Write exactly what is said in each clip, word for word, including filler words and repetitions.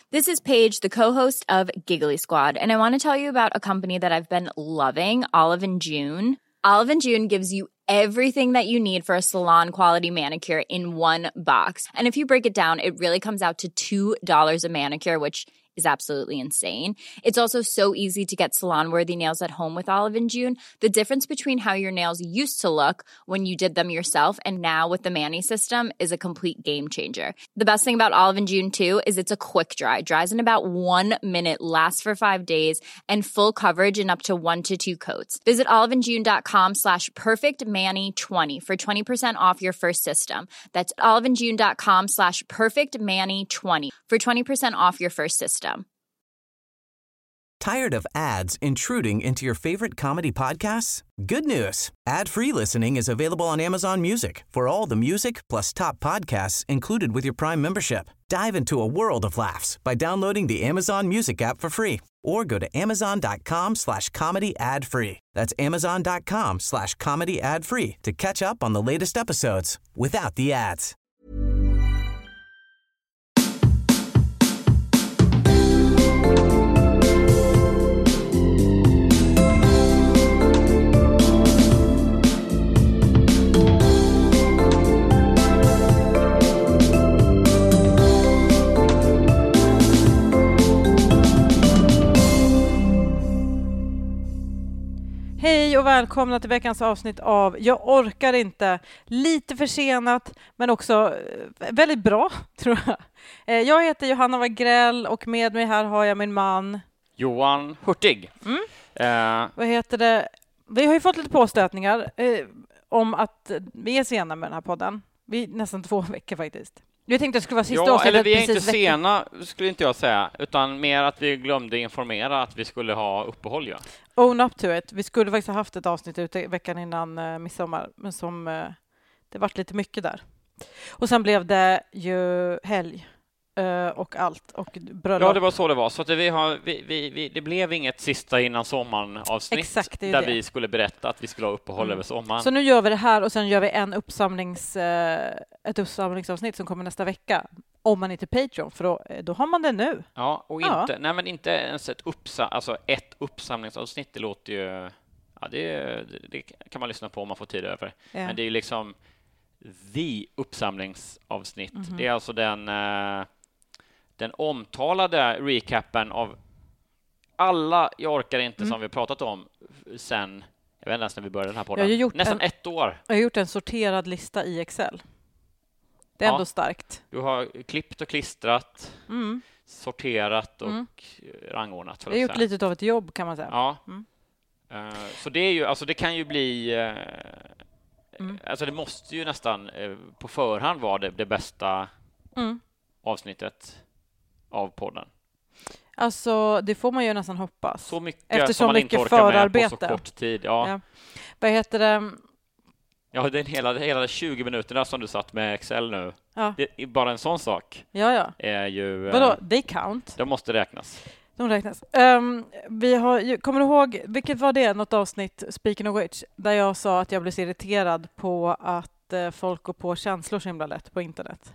This is Paige, the co-host of Giggly Squad, and I want to tell you about a company that I've been loving, Olive and June. Olive and June gives you everything that you need for a salon-quality manicure in one box. And if you break it down, it really comes out to two dollars a manicure, which is absolutely insane. It's also so easy to get salon-worthy nails at home with Olive and June. The difference between how your nails used to look when you did them yourself and now with the Mani system is a complete game changer. The best thing about Olive and June, too, is it's a quick dry. Dries in about one minute, lasts for five days, and full coverage in up to one to two coats. Visit oliveandjune.com slash perfectmani20 for twenty percent off your first system. That's oliveandjune.com slash perfectmani20 for twenty percent off your first system. Tired of ads intruding into your favorite comedy podcasts? Good news. Ad-free listening is available on Amazon Music for all the music plus top podcasts included with your Prime membership. Dive into a world of laughs by downloading the Amazon Music app for free or go to amazon.com slash comedy ad free. That's amazon.com slash comedy ad free to catch up on the latest episodes without the ads. Hej och välkomna till veckans avsnitt av Jag orkar inte. Lite försenat men också väldigt bra, tror jag. Jag heter Johanna Wagrell och med mig här har jag min man Johan Hurtig. Mm. Uh, Vad heter det? Vi har ju fått lite påstötningar eh, om att vi är sena med den här podden. Vi är nästan två veckor faktiskt. Jag tänkte att det skulle vara sista ja, avsnittet. Eller vi är inte veckan. sena, skulle inte jag säga, utan mer att vi glömde informera att vi skulle ha uppehåll. Ja. Own up to it. Vi skulle faktiskt ha haft ett avsnitt ute veckan innan uh, midsommar, men som uh, det vart lite mycket där. Och sen blev det ju helg uh, och allt och bröllop. Ja, det var så det var. Så att vi har, vi, vi, vi, det blev inget sista innan sommaren avsnitt. Exakt, där det. vi skulle berätta att vi skulle ha uppehåll mm. över sommaren. Så nu gör vi det här och sen gör vi en uppsamlings, uh, ett uppsamlingsavsnitt som kommer nästa vecka. Om man inte är Patreon, för då, då har man det nu. Ja, och inte, ja. Nej, men inte ens ett, uppsa, alltså ett uppsamlingsavsnitt. Det låter ju... Ja, det, det kan man lyssna på om man får tid över. Ja. Men det är ju liksom the uppsamlingsavsnitt. Mm-hmm. Det är alltså den, den omtalade recappen av alla Jag orkar inte mm. som vi pratat om sen... Jag vet inte ens när vi började den här podden. Nästan en, ett år. Jag har gjort en sorterad lista i Excel. Det är ja. ändå starkt. Du har klippt och klistrat, mm. sorterat och mm. rangordnat. Jag har gjort lite av ett jobb, kan man säga. Ja. Mm. Uh, så det är ju, alltså det kan ju bli, uh, mm. alltså det måste ju nästan uh, på förhand vara det, det bästa mm. avsnittet av podden. Alltså, det får man ju nästan hoppas. Så mycket Efter som man mycket inte orkar förarbete. med på så kort tid. Ja. Ja. Vad heter det? Ja, den hela, hela tjugo minuterna som du satt med Excel nu. Ja. Det, bara en sån sak ja, ja. är ju... Vadå? They count. De måste räknas. De räknas. Um, vi har, kommer du ihåg, vilket var det? Något avsnitt, speaking of which, där jag sa att jag blev så irriterad på att uh, folk går på känslor så himla lätt på internet.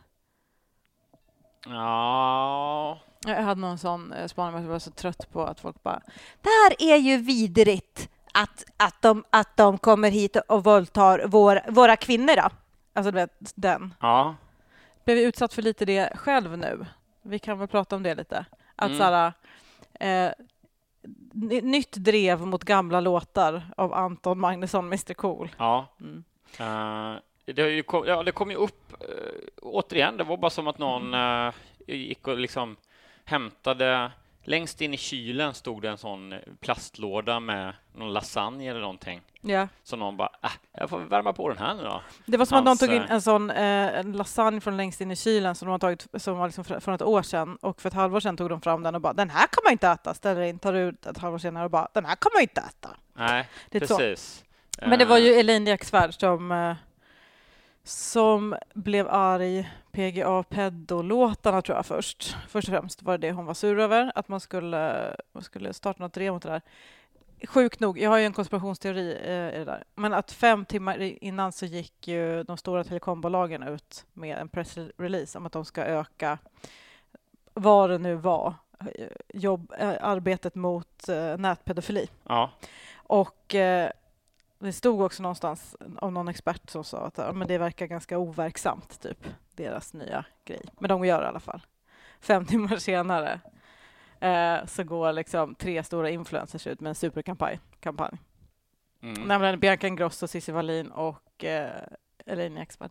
Ja... Jag hade någon sån uh, spaning, jag var så trött på att folk bara, det här är ju vidrigt. Att, att, de, att de kommer hit och våldtar vår, våra kvinnor då. Alltså du vet, den. Ja. Blev vi utsatt för lite det själv nu? Vi kan väl prata om det lite. Att mm. såhär, eh, nytt drev mot gamla låtar av Anton Magnusson, mister Cool. Ja. Mm. Uh, det, kom, ja, det kom ju upp uh, återigen. Det var bara som att någon uh, gick och liksom hämtade... Längst in i kylen stod det en sån plastlåda med någon lasagne eller någonting. Ja. Så någon bara, äh, jag får värma på den här nu då. Det var som Hans, att någon tog in en sån eh, en lasagne från längst in i kylen som de har tagit, som var liksom från ett år sedan. Och för ett halvår sedan tog de fram den och bara, den här kan man inte äta. Ställer in, tar ut ett halvår senare och bara, den här kan man inte äta. Nej, det precis. Så. Men det var ju Elaine Jacksvärd som, eh, som blev arg. P G A-pedo-låtarna tror jag först. Först och främst var det hon var sur över. Att man skulle, man skulle starta något drev mot det där. Sjukt nog, jag har ju en konspirationsteori eh, i det där. Men att fem timmar innan så gick ju de stora telekombolagen ut med en pressrelease om att de ska öka vad det nu var, jobb, arbetet mot uh, nätpedofili. Ja. Och uh, det stod också någonstans av någon expert som sa att uh, men det verkar ganska overksamt, typ, deras nya grej. Men de gör det i alla fall. Fem timmar senare uh, så går liksom tre stora influencers ut med en superkampanj. Kampanj. Mm. Nämligen Bianca Ingrosso, Cissi Wallin och uh, Elaine Eksvärd.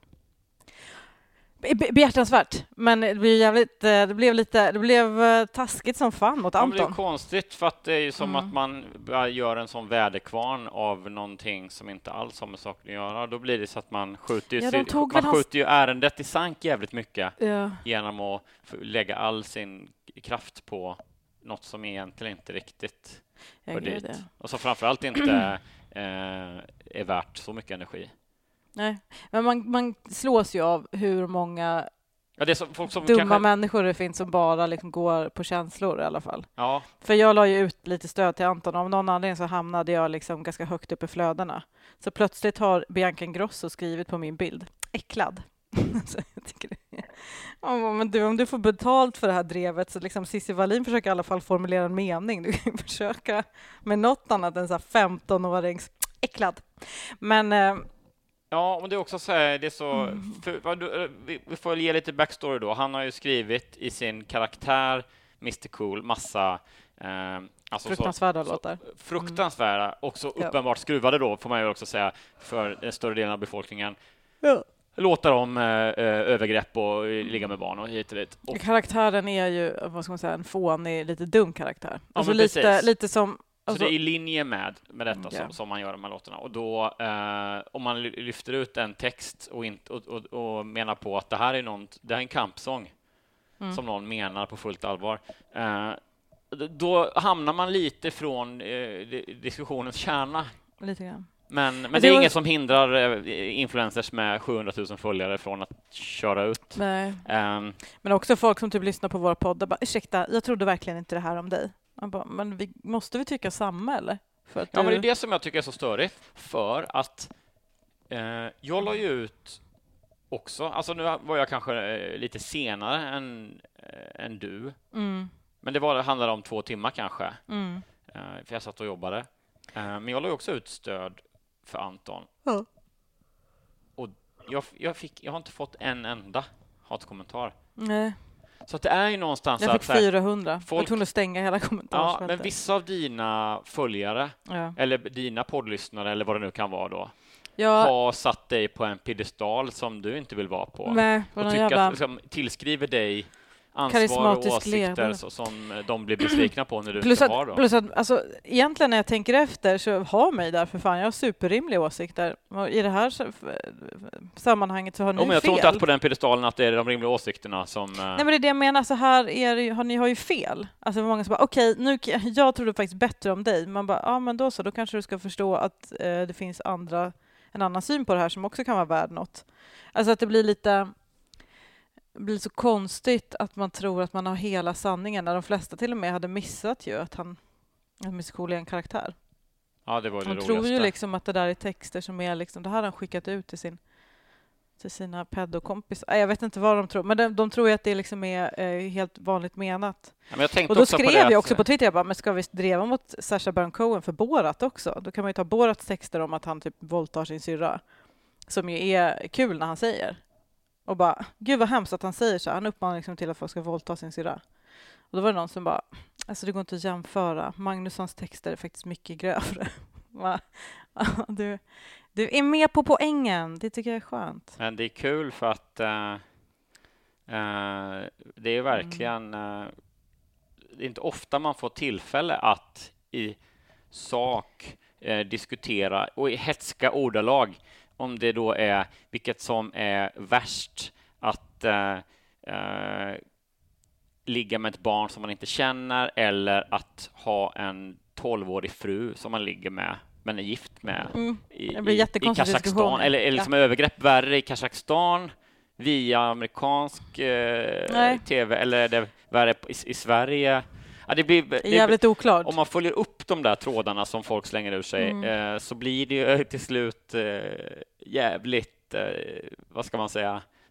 Behjärtansvärt, men det blev jävligt, det blev lite, det blev taskigt som fan mot Anton. Ja, det är konstigt, för att det är ju som mm. att man gör en sån väderkvarn av någonting som inte alls har med saken att göra. Då blir det så att man skjuter, ja, sig, man skjuter hans... ju ärendet i sank jävligt mycket, ja, genom att lägga all sin kraft på något som egentligen inte riktigt hör dit. Det. Och så framförallt inte eh, är värt så mycket energi. Nej, men man, man slås ju av hur många ja, det är som, folk som dumma kanske... människor det finns som bara liksom går på känslor i alla fall. Ja. För jag la ju ut lite stöd till Anton, och av någon anledning så hamnade jag liksom ganska högt upp i flödena. Så plötsligt har Bianca Ingrosso skrivit på min bild, äcklad. Så jag tycker det är... ja, men du, om du får betalt för det här drevet så liksom Cissi Wallin försöker i alla fall formulera en mening. Du kan försöka med något annat än så här femton-årings äcklad. Men... Eh, ja, och det är också så här, det är så, mm. för, vi, vi får ge lite backstory då. Han har ju skrivit i sin karaktär mister Cool massa eh, alltså fruktansvärda så, låtar. Så, fruktansvärda, mm. också uppenbart skruvade då, får man ju också säga, för den större delen av befolkningen. Ja. Låtar om eh, övergrepp och ligga med barn och hit och dit. Och karaktären är ju, vad ska man säga, en fånig, lite dum karaktär. Ja, alltså lite, lite som... Så det är i linje med, med detta okay. som, som man gör de här låtarna. Och då, eh, om man lyfter ut en text och, inte, och, och, och menar på att det här är, någon, det här är en kampsång mm. som någon menar på fullt allvar, eh, då hamnar man lite från eh, diskussionens kärna. Lite grann. Men, men det, det är var... inget som hindrar eh, influencers med sjuhundratusen följare från att köra ut. Nej. Um, men också folk som typ lyssnar på våra poddar bara, ursäkta, jag trodde verkligen inte det här om dig. Bara, men vi, måste vi tycka samma, eller? För att ja, du... men det är det som jag tycker är så störigt. För att eh, jag la ju ut också, alltså nu var jag kanske eh, lite senare än, eh, än du. Mm. Men det var, det handlade om två timmar kanske. Mm. Eh, för jag satt och jobbade. Eh, men jag la ju också ut stöd för Anton. Mm. Och jag, jag, fick, jag har inte fått en enda hatkommentar. Nej. Så att det är ju någonstans jag fick att fyrahundra. Folk... Jag kunde stänga hela kommentarsfältet. Ja, men vissa av dina följare ja. eller dina poddlyssnare eller vad det nu kan vara då ja. har satt dig på en piedestal som du inte vill vara på. Nej, och tycker jävla... att liksom, tillskriver dig ansvar och åsikter så, som de blir besvikna på när du plus inte att, har dem. Plus att, alltså, egentligen när jag tänker efter så har mig där för fan. Jag har superrimliga åsikter. Och i det här sammanhanget så har ni oh, men jag fel. tror inte att på den pedestalen att det är de rimliga åsikterna som... Nej, men det är det jag menar. Så här är, har ni har ju fel. Alltså många som bara, okej, okay, nu jag trodde faktiskt bättre om dig. Man bara, ja men då så. Då kanske du ska förstå att eh, det finns andra, en annan syn på det här som också kan vara värd något. Alltså att det blir lite... Det blir så konstigt att man tror att man har hela sanningen när de flesta till och med hade missat ju att han att mister Cool är en karaktär. Ja, det var det de roligaste. tror ju liksom att det där är texter som är liksom, det här har han skickat ut till sin till sina pedokompisar. Jag vet inte vad de tror, men de, de tror ju att det liksom är eh, helt vanligt menat. Ja, men jag tänkte och då också skrev på det jag också att... på Twitter, jag bara, men ska vi driva mot Sacha Baron Cohen för Borat också? Då kan man ju ta Borats texter om att han typ våldtar sin syrra, som ju är kul när han säger. Och bara, gud vad hemskt att han säger så. Han uppmanar liksom till att folk ska våldta sin syrra. Och då var det någon som bara, alltså det går inte att jämföra. Magnussons texter är faktiskt mycket grövre. du, du är med på poängen. Det tycker jag är skönt. Men det är kul för att uh, uh, det är verkligen uh, det är inte ofta man får tillfälle att i sak uh, diskutera och i hetska ordalag om det då är vilket som är värst, att uh, uh, ligga med ett barn som man inte känner eller att ha en tolvårig fru som man ligger med men är gift med mm. i, i, i Kazakstan eller, eller liksom ja. övergrepp värre i Kazakstan via amerikansk eh, tv eller är det värre i, i Sverige. Ja, det blir det jävligt blir, oklart. Om man följer upp de där trådarna som folk slänger ur sig mm. eh, så blir det ju till slut eh, jävligt eh, vad ska man säga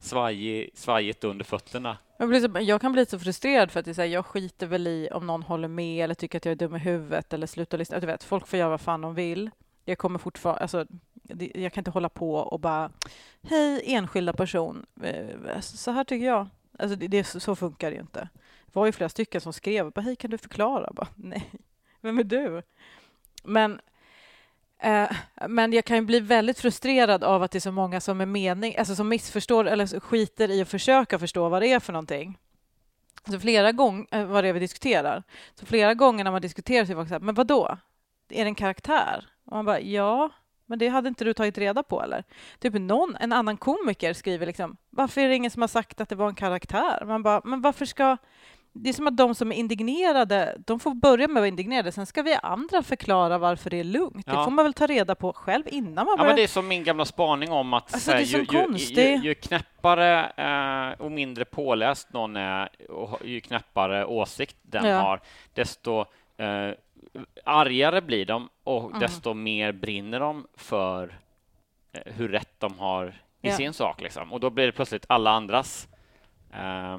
svajig, svajigt under fötterna. Jag, blir så, jag kan bli så frustrerad för att det är så här, jag skiter väl i om någon håller med eller tycker att jag är dum i huvudet eller slutar lyssna. Du vet, folk får göra vad fan de vill. Jag kommer fortfarande, alltså, jag kan inte hålla på och bara, hej enskilda person, så här tycker jag. Alltså det, det, så funkar det ju inte. Det var ju flera stycken som skrev, bara, hej kan du förklara? Bara, nej, vem är du? Men eh, men jag kan ju bli väldigt frustrerad av att det är så många som är mening, alltså som missförstår eller skiter i att försöka förstå vad det är för någonting. Så flera gånger, vad det är vi diskuterar, så flera gånger när man diskuterar så är det så här, men vadå? Är det en karaktär? Och man bara, ja, men det hade inte du tagit reda på eller? Typ någon, en annan komiker skriver liksom, varför är det ingen som har sagt att det var en karaktär? Man bara, men varför ska... Det är som att de som är indignerade, de får börja med att vara indignerade. Sen ska vi andra förklara varför det är lugnt. Ja. Det får man väl ta reda på själv innan man börjar... Ja, men det är som min gamla spaning om att alltså, här, det är ju, ju, ju, ju, ju knäppare eh, och mindre påläst någon är och ju knäppare åsikt den ja. har, desto eh, argare blir de och mm. desto mer brinner de för eh, hur rätt de har i ja. sin sak. Liksom. Och då blir det plötsligt alla andras eh,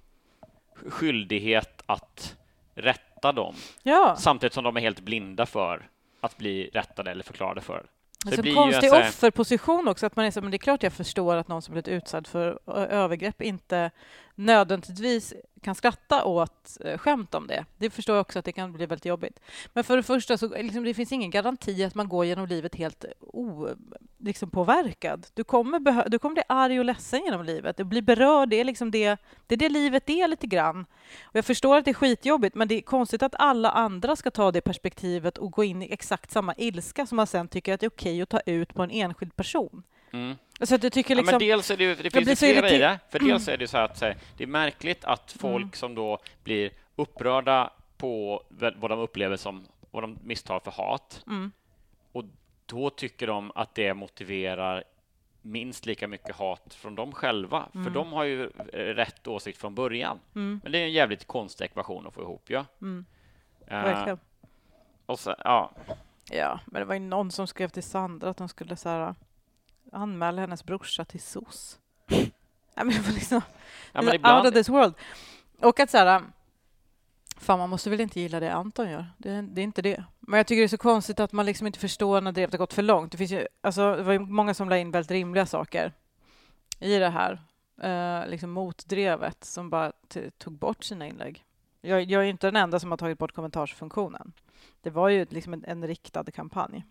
skyldighet att rätta dem. Ja. Samtidigt som de är helt blinda för att bli rättade eller förklarade för. Så det blir konstig ju en offerposition också. Att man är så, men det är klart jag förstår att någon som blivit utsatt för övergrepp inte nödvändigtvis kan skratta åt skämt om det. Det förstår jag också att det kan bli väldigt jobbigt. Men för det första så liksom, det finns ingen garanti att man går genom livet helt o, liksom påverkad. Du kommer, behö- du kommer bli arg och ledsen genom livet. Du blir berörd. Det är, liksom det, det är det livet är lite grann. Och jag förstår att det är skitjobbigt, men det är konstigt att alla andra ska ta det perspektivet och gå in i exakt samma ilska som man sen tycker att det är okej att ta ut på en enskild person. Mm. Så att jag tycker liksom, ja, men dels är det, det finns ju flera i det. För dels är det så att säga, det är märkligt att folk mm. som då blir upprörda på vad de upplever som vad de misstar för hat. Mm. Och då tycker de att det motiverar minst lika mycket hat från dem själva. Mm. För de har ju rätt åsikt från början. Mm. Men det är en jävligt konstig ekvation att få ihop, ja. Mm. Verkligen. Uh, och så, ja. Ja, men det var ju någon som skrev till Sandra att de skulle så här anmäla hennes brorsa till S O S. Ja, men det var liksom ja, men ibland... out of this world. Och att så här, fan man måste väl inte gilla det Anton gör. Det, det är inte det. Men jag tycker det är så konstigt att man liksom inte förstår när det har gått för långt. Det finns ju, alltså det var ju många som la in väldigt rimliga saker i det här. Uh, liksom motdrevet som bara t- tog bort sina inlägg. Jag, jag är inte den enda som har tagit bort kommentarsfunktionen. Det var ju liksom en, en riktad kampanj.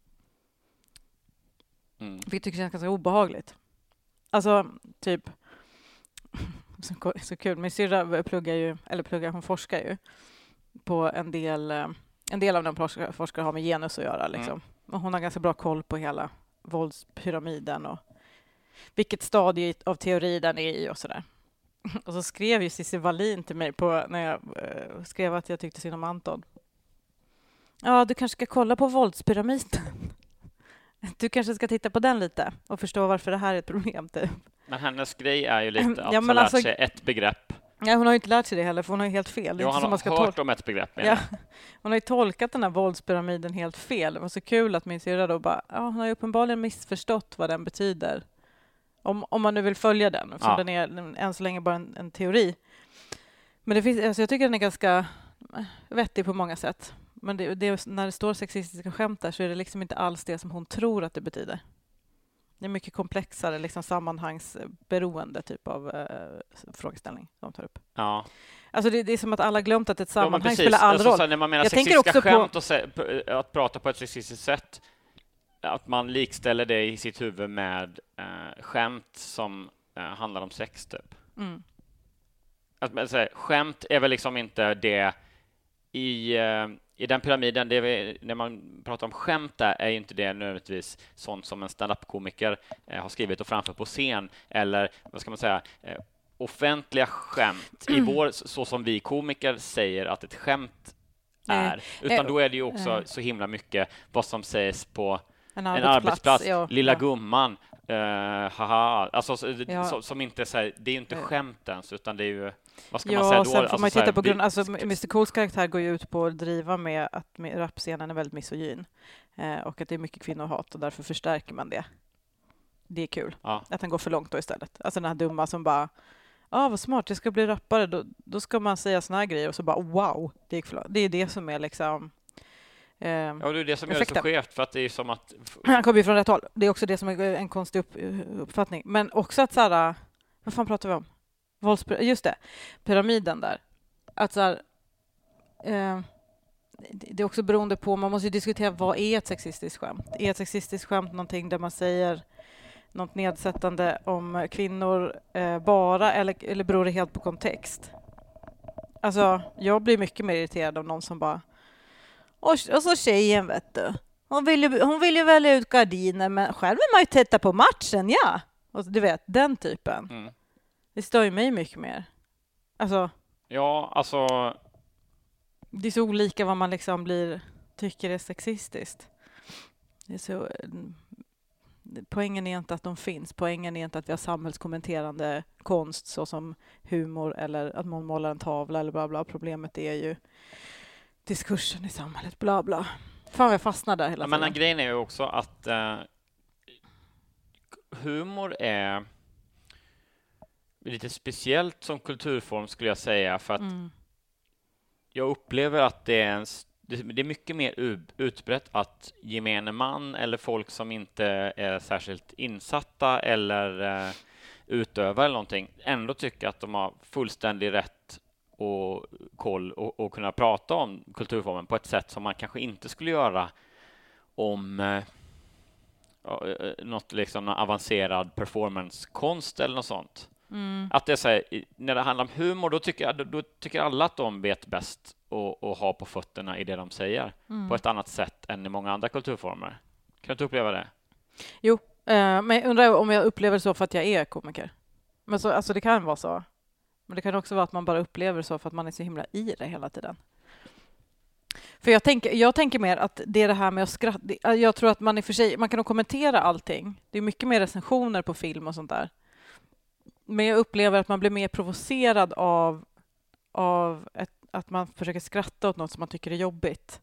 Mm. Vilket jag tycker känns ganska obehagligt. Alltså, typ så, så kul. Min syrra pluggar ju, eller pluggar, hon forskar ju på en del, en del av de forskare, forskare har med genus att göra. Liksom. Mm. Och hon har ganska bra koll på hela våldspyramiden och vilket stadie av teori den är i och sådär. Och så skrev ju Cissi Wallin till mig på, när jag uh, skrev att jag tyckte synd om Anton. Ja, du kanske ska kolla på våldspyramiden. Du kanske ska titta på den lite och förstå varför det här är ett problem. Typ. Men hennes grej är ju lite att ja, ha lärt alltså, sig ett begrepp. Ja, hon har ju inte lärt sig det heller, för hon har ju helt fel. Jo, han har man ska hört tol- om ett begrepp. Ja. Hon har ju tolkat den här våldspyramiden helt fel. Det var så kul att min syrra då bara, ja, hon har ju uppenbarligen missförstått vad den betyder. Om, om man nu vill följa den, eftersom ja. den är än så länge bara en, en teori. Men det finns, alltså jag tycker den är ganska vettig på många sätt. Men det, det, när det står sexistiska skämt där så är det liksom inte alls det som hon tror att det betyder. Det är mycket komplexare, liksom sammanhangsberoende typ av eh, frågeställning de tar upp. Ja. Alltså det, det är som att alla glömt att ett sammanhang ja, spelar all alltså, roll. Så när man menar jag sexistiska skämt på... och se, att prata på ett sexistiskt sätt, att man likställer det i sitt huvud med eh, skämt som eh, handlar om sex typ. Mm. Att, alltså, skämt är väl liksom inte det i... Eh, I den pyramiden, det vi, när man pratar om skämt där, är inte det nödvändigtvis sånt som en stand-up-komiker eh, har skrivit och framför på scen, eller vad ska man säga, eh, offentliga skämt i vår, så som vi komiker säger att ett skämt är. Utan då är det ju också så himla mycket vad som sägs på en arbetsplats. En arbetsplats. Ja, Lilla ja. gumman, uh, haha. Alltså, ja. så, som inte så här, det är ju inte skämt ens, utan det är ju, vad ska ja, man säga då? Sen får alltså, man titta här, på grund, alltså mister Cools karaktär går ju ut på att driva med att rapscenen är väldigt misogyn eh, och att det är mycket kvinnohat och därför förstärker man det. det är kul. Ja. Att den går för långt då istället. Alltså den här dumma som bara, ja ah, vad smart, jag ska bli rappare. Då, då ska man säga såna här grejer och så bara, wow, det gick för långt. Det är det som är liksom eh, Ja, det är det som effekten. gör det så skevt, för att det är som att... Han kommer ju från rätt håll. Det är också det som är en konstig upp, uppfattning. Men också att så här, vad fan pratar vi om? Våldspyramid, just det, pyramiden där. Att så här, eh, det är också beroende på, man måste ju diskutera vad är ett sexistiskt skämt. Är ett sexistiskt skämt någonting där man säger något nedsättande om kvinnor eh, bara, eller, eller beror det helt på kontext? Alltså, jag blir mycket mer irriterad av någon som bara, och, och så tjejen vet du, hon vill, ju, hon vill ju välja ut gardiner, men själv är man ju titta på matchen, ja. Och du vet, den typen. Mm. Det stör ju mig mycket mer. Alltså, Ja, alltså... det är så olika vad man liksom blir, tycker är sexistiskt. Det är så, poängen är inte att de finns. Poängen är inte att vi har samhällskommenterande konst såsom humor eller att man målar en tavla eller bla bla. Problemet är ju diskursen i samhället, bla bla. Fan, jag fastnar där hela Ja, tiden. men grejen är ju också att eh, humor är lite speciellt som kulturform, skulle jag säga, för att Mm. jag upplever att det är, en, det är mycket mer utbrett att gemene man eller folk som inte är särskilt insatta eller eh, utövar eller någonting ändå tycker att de har fullständig rätt och koll och, och kunna prata om kulturformen på ett sätt som man kanske inte skulle göra om eh, något liksom någon avancerad performancekonst eller något sånt. Mm. Att det är så här, när det handlar om humor, då tycker, jag, då, då tycker alla att de vet bäst och, och ha på fötterna i det de säger Mm. på ett annat sätt än i många andra kulturformer. Kan du inte uppleva det? Jo, eh, men jag undrar om jag upplever så för att jag är komiker. Men så, alltså det kan vara så. Men det kan också vara att man bara upplever så för att man är så himla i det hela tiden. För jag tänker, jag tänker mer att det är det här med att skratta. Jag tror att man i och för sig, man kan nog kommentera allting. Det är mycket mer recensioner på film och sånt där. Men jag upplever att man blir mer provocerad av, av ett, att man försöker skratta åt något som man tycker är jobbigt.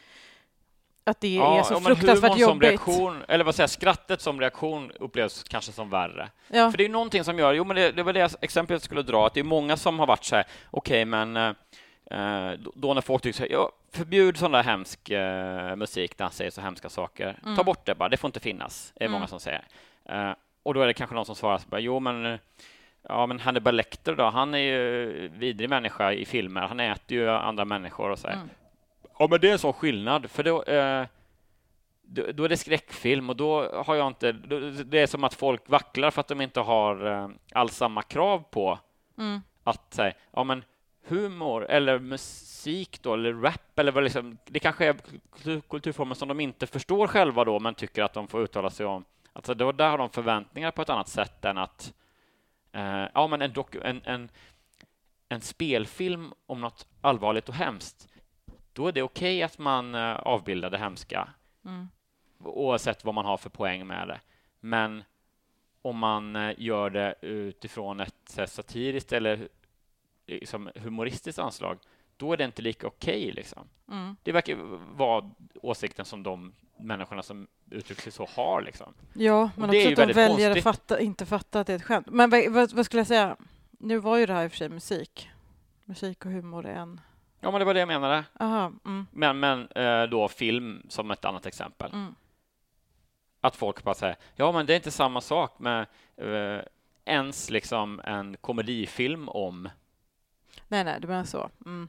Att det Ja, är så ja, men fruktansvärt humorn som jobbigt. reaktion, eller vad säger skrattet som reaktion upplevs kanske som värre. Ja. För det är någonting som gör, jo men det, det var det exempel jag skulle dra, att det är många som har varit så här, okej okay, men eh, då när folk tycker så här, ja, förbjud sån där hemsk eh, musik där han säger så hemska saker. Mm. Ta bort det bara, det får inte finnas, är det Mm. många som säger. Eh, och då är det kanske någon som svarar så bara, jo men ja, men Hannibal Lecter då, han är ju vidrig människa i filmer, han äter ju andra människor och så här. Mm. Ja, men det är en sån skillnad, för då, eh, då, då är det skräckfilm och då har jag inte, då, det är som att folk vacklar för att de inte har eh, alls samma krav på Mm. att säga, ja men humor eller musik då, eller rap eller vad liksom, det kanske är kulturformer som de inte förstår själva då, men tycker att de får uttala sig om. Alltså då, där har de förväntningar på ett annat sätt än att Uh, ja, men en, doku- en, en, en spelfilm om något allvarligt och hemskt, då är det okej okay att man uh, avbildar det hemska, Mm. oavsett vad man har för poäng med det. Men om man uh, gör det utifrån ett så här, satiriskt eller liksom, humoristiskt anslag, då är det inte lika okej. Okay, liksom. Mm. Det verkar vara åsikten som de människorna som uttrycker sig så har. Liksom. Ja, men och också att de väljer att fatta, inte fatta att det är ett skämt. Men vad, vad, vad skulle jag säga? Nu var ju det här i och för sig musik. Musik och humor är en... Ja, men det var det jag menade. Aha, mm. Men, men eh, då film som ett annat exempel. Mm. Att folk bara säger, ja men det är inte samma sak med eh, ens liksom en komedifilm om... Nej, nej, du menar så. Mm.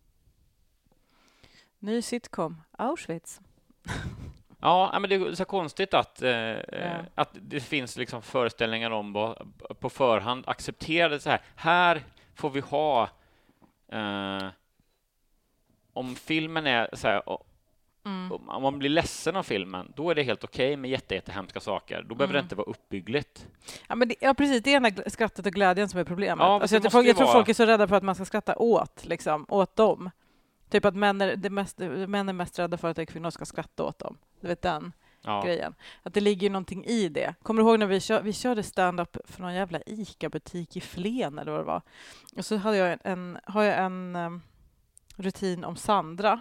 Ny sitcom, Auschwitz. Ja, men det är så konstigt att, eh, ja. att det finns liksom föreställningar om på förhand accepterade så här. Här får vi ha eh, om filmen är så här, mm. om man blir ledsen av filmen, då är det helt okej okay med jätte, jättehemska saker. Då behöver mm. det inte vara uppbyggligt. Ja, men det, ja, precis. Det är den skrattet och glädjen som är problemet. Ja, alltså, jag, folk, jag tror folk är så rädda för att man ska skratta åt, liksom, åt dem. Typ att män är, det mest, män är mest rädda för att kvinnor ska skratta åt dem. Du vet den ja. grejen. Att det ligger någonting i det. Kommer du ihåg när vi, kör, vi körde stand-up för någon jävla ICA-butik i Flen eller vad det var? Och så hade jag en, har jag en um, rutin om Sandra.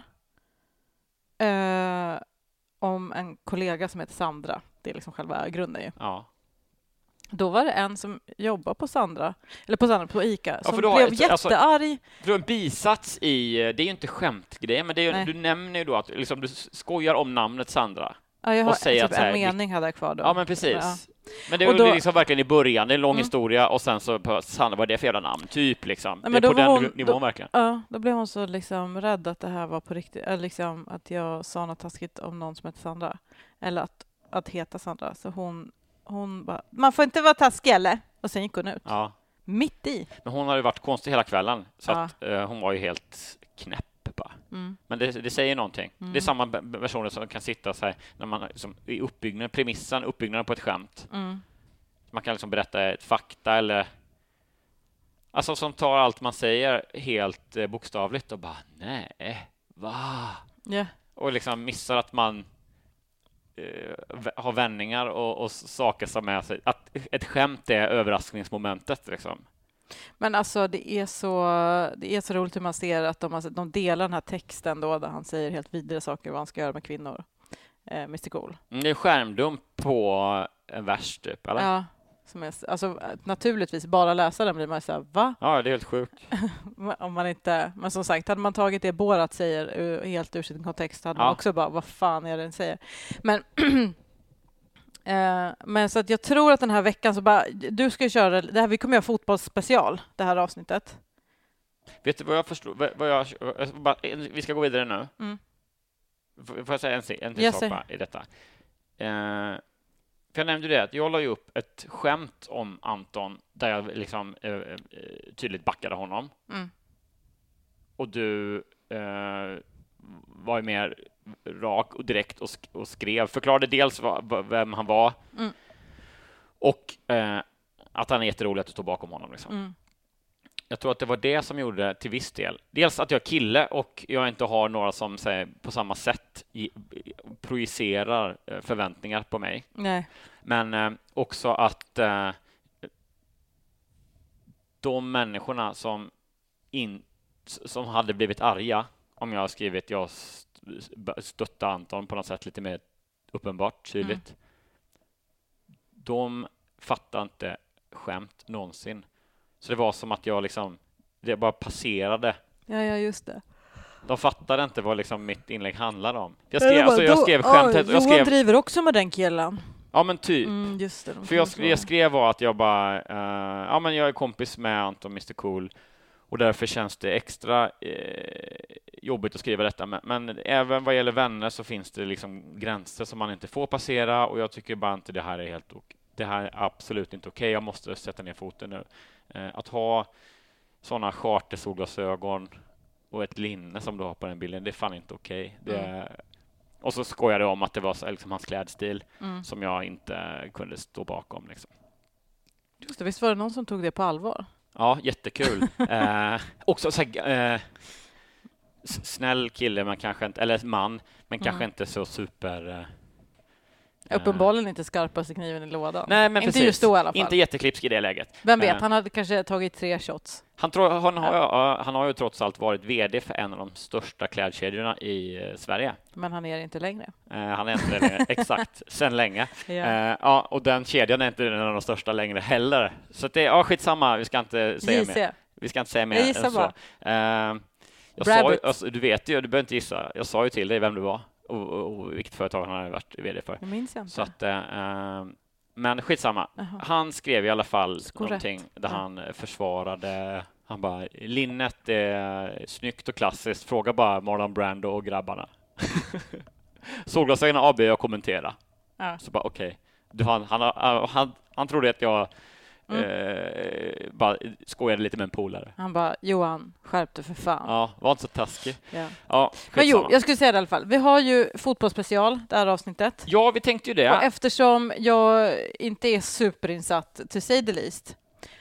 Uh, om en kollega som heter Sandra. Det är liksom själva grunden ju. Ja. Då var det en som jobbar på Sandra, eller på Sandra, på ICA, Ja, som för då- blev alltså- jättearg. För du har en bisats i, det är ju inte skämtgrej, men det är, Nej. du nämner ju då att liksom, du skojar om namnet Sandra. Ja, jag har och säger typ att så här, en vi- mening hade jag kvar då. Ja, men precis. Ja. Men det Och är då- då, liksom verkligen i början, det är en lång Mm. historia och sen så på Sandra, vad är det för jävla namn? Typ liksom. Nej, men det är då på var den hon- nivån då- verkligen. Ja, då blev hon så liksom rädd att det här var på riktigt, eller liksom att jag sa något taskigt om någon som heter Sandra. Eller att, att heta Sandra. Så hon, hon bara, man får inte vara taskig eller? Och sen gick hon ut. Ja. Mitt i. Men hon har ju varit konstig hela kvällen, så Ja. att eh, hon var ju helt knäpp bara. Mm. Men det, det säger någonting. Mm. Det är samma be- personer som kan sitta så här när man liksom, i uppbyggnaden, premissen, uppbyggnaden på ett skämt. Mm. Man kan liksom berätta ett fakta eller alltså som tar allt man säger helt eh, bokstavligt och bara nej, va? Ja. Och liksom missar att man eh, v- har vändningar och, och saker som är så, att ett skämt är överraskningsmomentet liksom. Men alltså det är så det är så roligt hur man ser att de, alltså, de delar den här texten då där han säger helt vidriga saker vad han ska göra med kvinnor. Eh, mister Cool. Mm, det är skärmdump på en vers typ, eller? Ja, Ja. Som är, alltså naturligtvis bara läsa den blir man så här, va? det är helt sjukt. Om man inte, men som sagt, hade man tagit det Borat säger uh, helt ur sin kontext hade Ja. man också bara, vad fan är det den säger? Men, eh, men så att jag tror att den här veckan så bara, du ska köra, det här, vi kommer göra fotbollsspecial, det här avsnittet. Vet du vad jag förstår? vad- Vad jag, jag ska bara, vi ska gå vidare nu. Mm. Får får jag säga en, en till Jag sak säger. bara i detta? Eh, för jag nämnde det, att jag la ju upp ett skämt om Anton där jag liksom eh, eh, tydligt backade honom. Mm. Och du eh, var ju mer rak och direkt och, sk- och skrev, förklarade dels vad, vad- vem han var Mm. och eh, att han är jätterolig att du står bakom honom. Liksom. Mm. Jag tror att det var det som gjorde det till viss del. Dels att jag är kille och jag inte har några som säger, på samma sätt i, projicerar eh, förväntningar på mig. Nej. Men eh, också att eh, de människorna som, in, som hade blivit arga om jag har skrivit jag st- stöttar Anton på något sätt lite mer uppenbart, tydligt. Mm. De fattar inte skämt någonsin. Så det var som att jag liksom, det bara passerade. Ja, ja, just det. De fattade inte vad liksom mitt inlägg handlade om. Jag skrev, alltså jag skrev skämtet. Oh, Jag skrev, driver också med den killen. ja men typ. Mm, just det. de För jag, får sk- jag skrev var att jag bara, eh, ja men jag är kompis med Anton mister Cool och därför känns det extra eh, jobbigt att skriva detta. Men, men även vad gäller vänner så finns det liksom gränser som man inte får passera och jag tycker bara inte det här är helt ok- det här är absolut inte okej. Jag måste sätta ner foten nu. Eh, att ha sådana chartersolglasögon och ett linne som du har på den bilden, det är fan inte okej. Det är- Och så skojade jag om att det var så, liksom, hans klädstil Mm. som jag inte kunde stå bakom. Liksom. Just det, visst var det någon som tog det på allvar? Ja, jättekul. eh, också så här, eh, s- snäll kille, men kanske inte, eller man, men Mm. kanske inte så super... Eh, Uppenbarligen inte skarpaste kniven i lådan. nej, men inte precis. just då i alla fall. Inte jätteklipsk i det läget. Vem vet, Eh, han hade kanske tagit tre shots. Han, tror, han, har, ja, han har ju trots allt varit vd för en av de största klädkedjorna i eh, Sverige. Men han är det inte längre. Eh, han är inte det längre, exakt, sen länge. Ja. Eh, ja, och den kedjan är inte en av de största längre heller. Så att det är ja, skitsamma, vi ska inte säga J mer. C. Vi ska inte säga mer Jag gissar än så. bara. Eh, jag sa ju, Rabbit. alltså, du vet ju, du behöver inte gissa. Jag sa ju till dig vem du var och, och, och vilket företag han hade varit vd för. Det minns jag inte. Så att, eh, men skitsamma. Jaha. Han skrev i alla fall Skorrätt. någonting där Ja. han försvarade. Han bara, linnet är snyggt och klassiskt. Fråga bara Marlon Brando och grabbarna. Solglasögonen avböjer jag kommentera. Ja. Så bara okej. Okay. Han, han, han, han, han trodde att jag Mm. eh, bara skojade lite med en polare. Han bara, Johan, skärp dig för fan. Ja, var inte så taskig. Ja. Ja, Men jo, skitsamma. jag skulle säga det i alla fall. Vi har ju fotbollsspecial, det här avsnittet. Ja, vi tänkte ju Och det. eftersom jag inte är superinsatt, to say the least,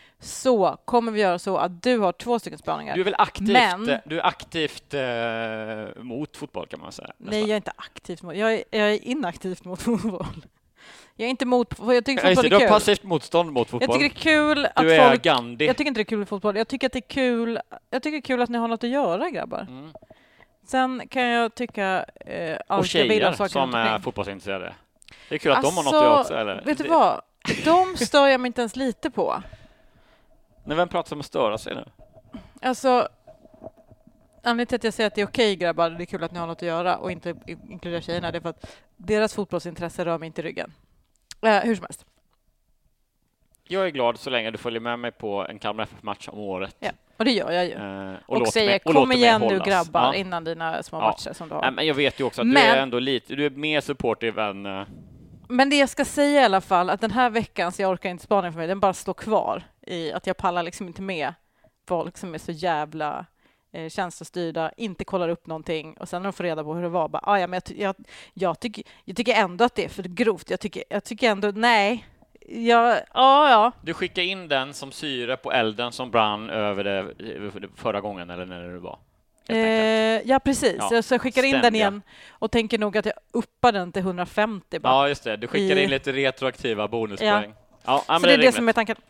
så kommer vi göra så att du har två stycken spaningar. Du är väl aktivt, Men- du är aktivt eh, mot fotboll kan man säga. Nej, jag är inte aktivt mot, jag är, jag är inaktivt mot fotboll. Jag är inte mot, för jag tycker Ja, just fotboll det, är du har kul. passivt motstånd mot fotboll. Jag tycker det är kul att du är folk... Gandhi. Jag tycker inte det är kul med fotboll. Jag tycker att det är kul, jag tycker det är kul att ni har något att göra, grabbar. Mm. Sen kan jag tycka eh, Och allt jag vill om tjejer saker som runt är omkring. fotbollsintresserade. Det är kul att de har något att göra också. Eller? Vet du det, vad? De stör jag mig inte ens lite på. När vem pratar om att störa sig nu? Alltså, anledningen till att jag säger att det är okej grabbar, det är kul att ni har något att göra och inte inkludera tjejerna, det är för att deras fotbollsintresse rör mig inte i ryggen. Eh, hur som helst. Jag är glad så länge du följer med mig på en Kalmar F F-match om året. Ja, och det gör jag ju. Eh, och och säger, mig, och kom igen nu hållas. grabbar, Ja. innan dina små Ja. matcher som du har. Nej, men jag vet ju också att men, du är ändå lite, du är mer supportive än... Uh... Men det jag ska säga i alla fall, att den här veckan, så jag orkar inte spaning för mig, den bara står kvar i att jag pallar liksom inte med folk som är så jävla eh, känslostyrda, inte kollar upp någonting och sen när de får reda på hur det var, bara, ah, ja, men jag, jag, jag, tycker, jag tycker ändå att det är för grovt. Jag tycker, jag tycker ändå, nej. Ja, ja, ja. Du skickar in den som syre på elden som brann över det förra gången eller när det var. Eh, ja, precis. Ja, så jag skickar in ständiga. den igen och tänker nog att jag uppar den till hundrafemtio. Bara. Ja, just det. Du skickar I... in lite retroaktiva bonuspoäng. Ja. Ja, så men det är det, det som är tanken.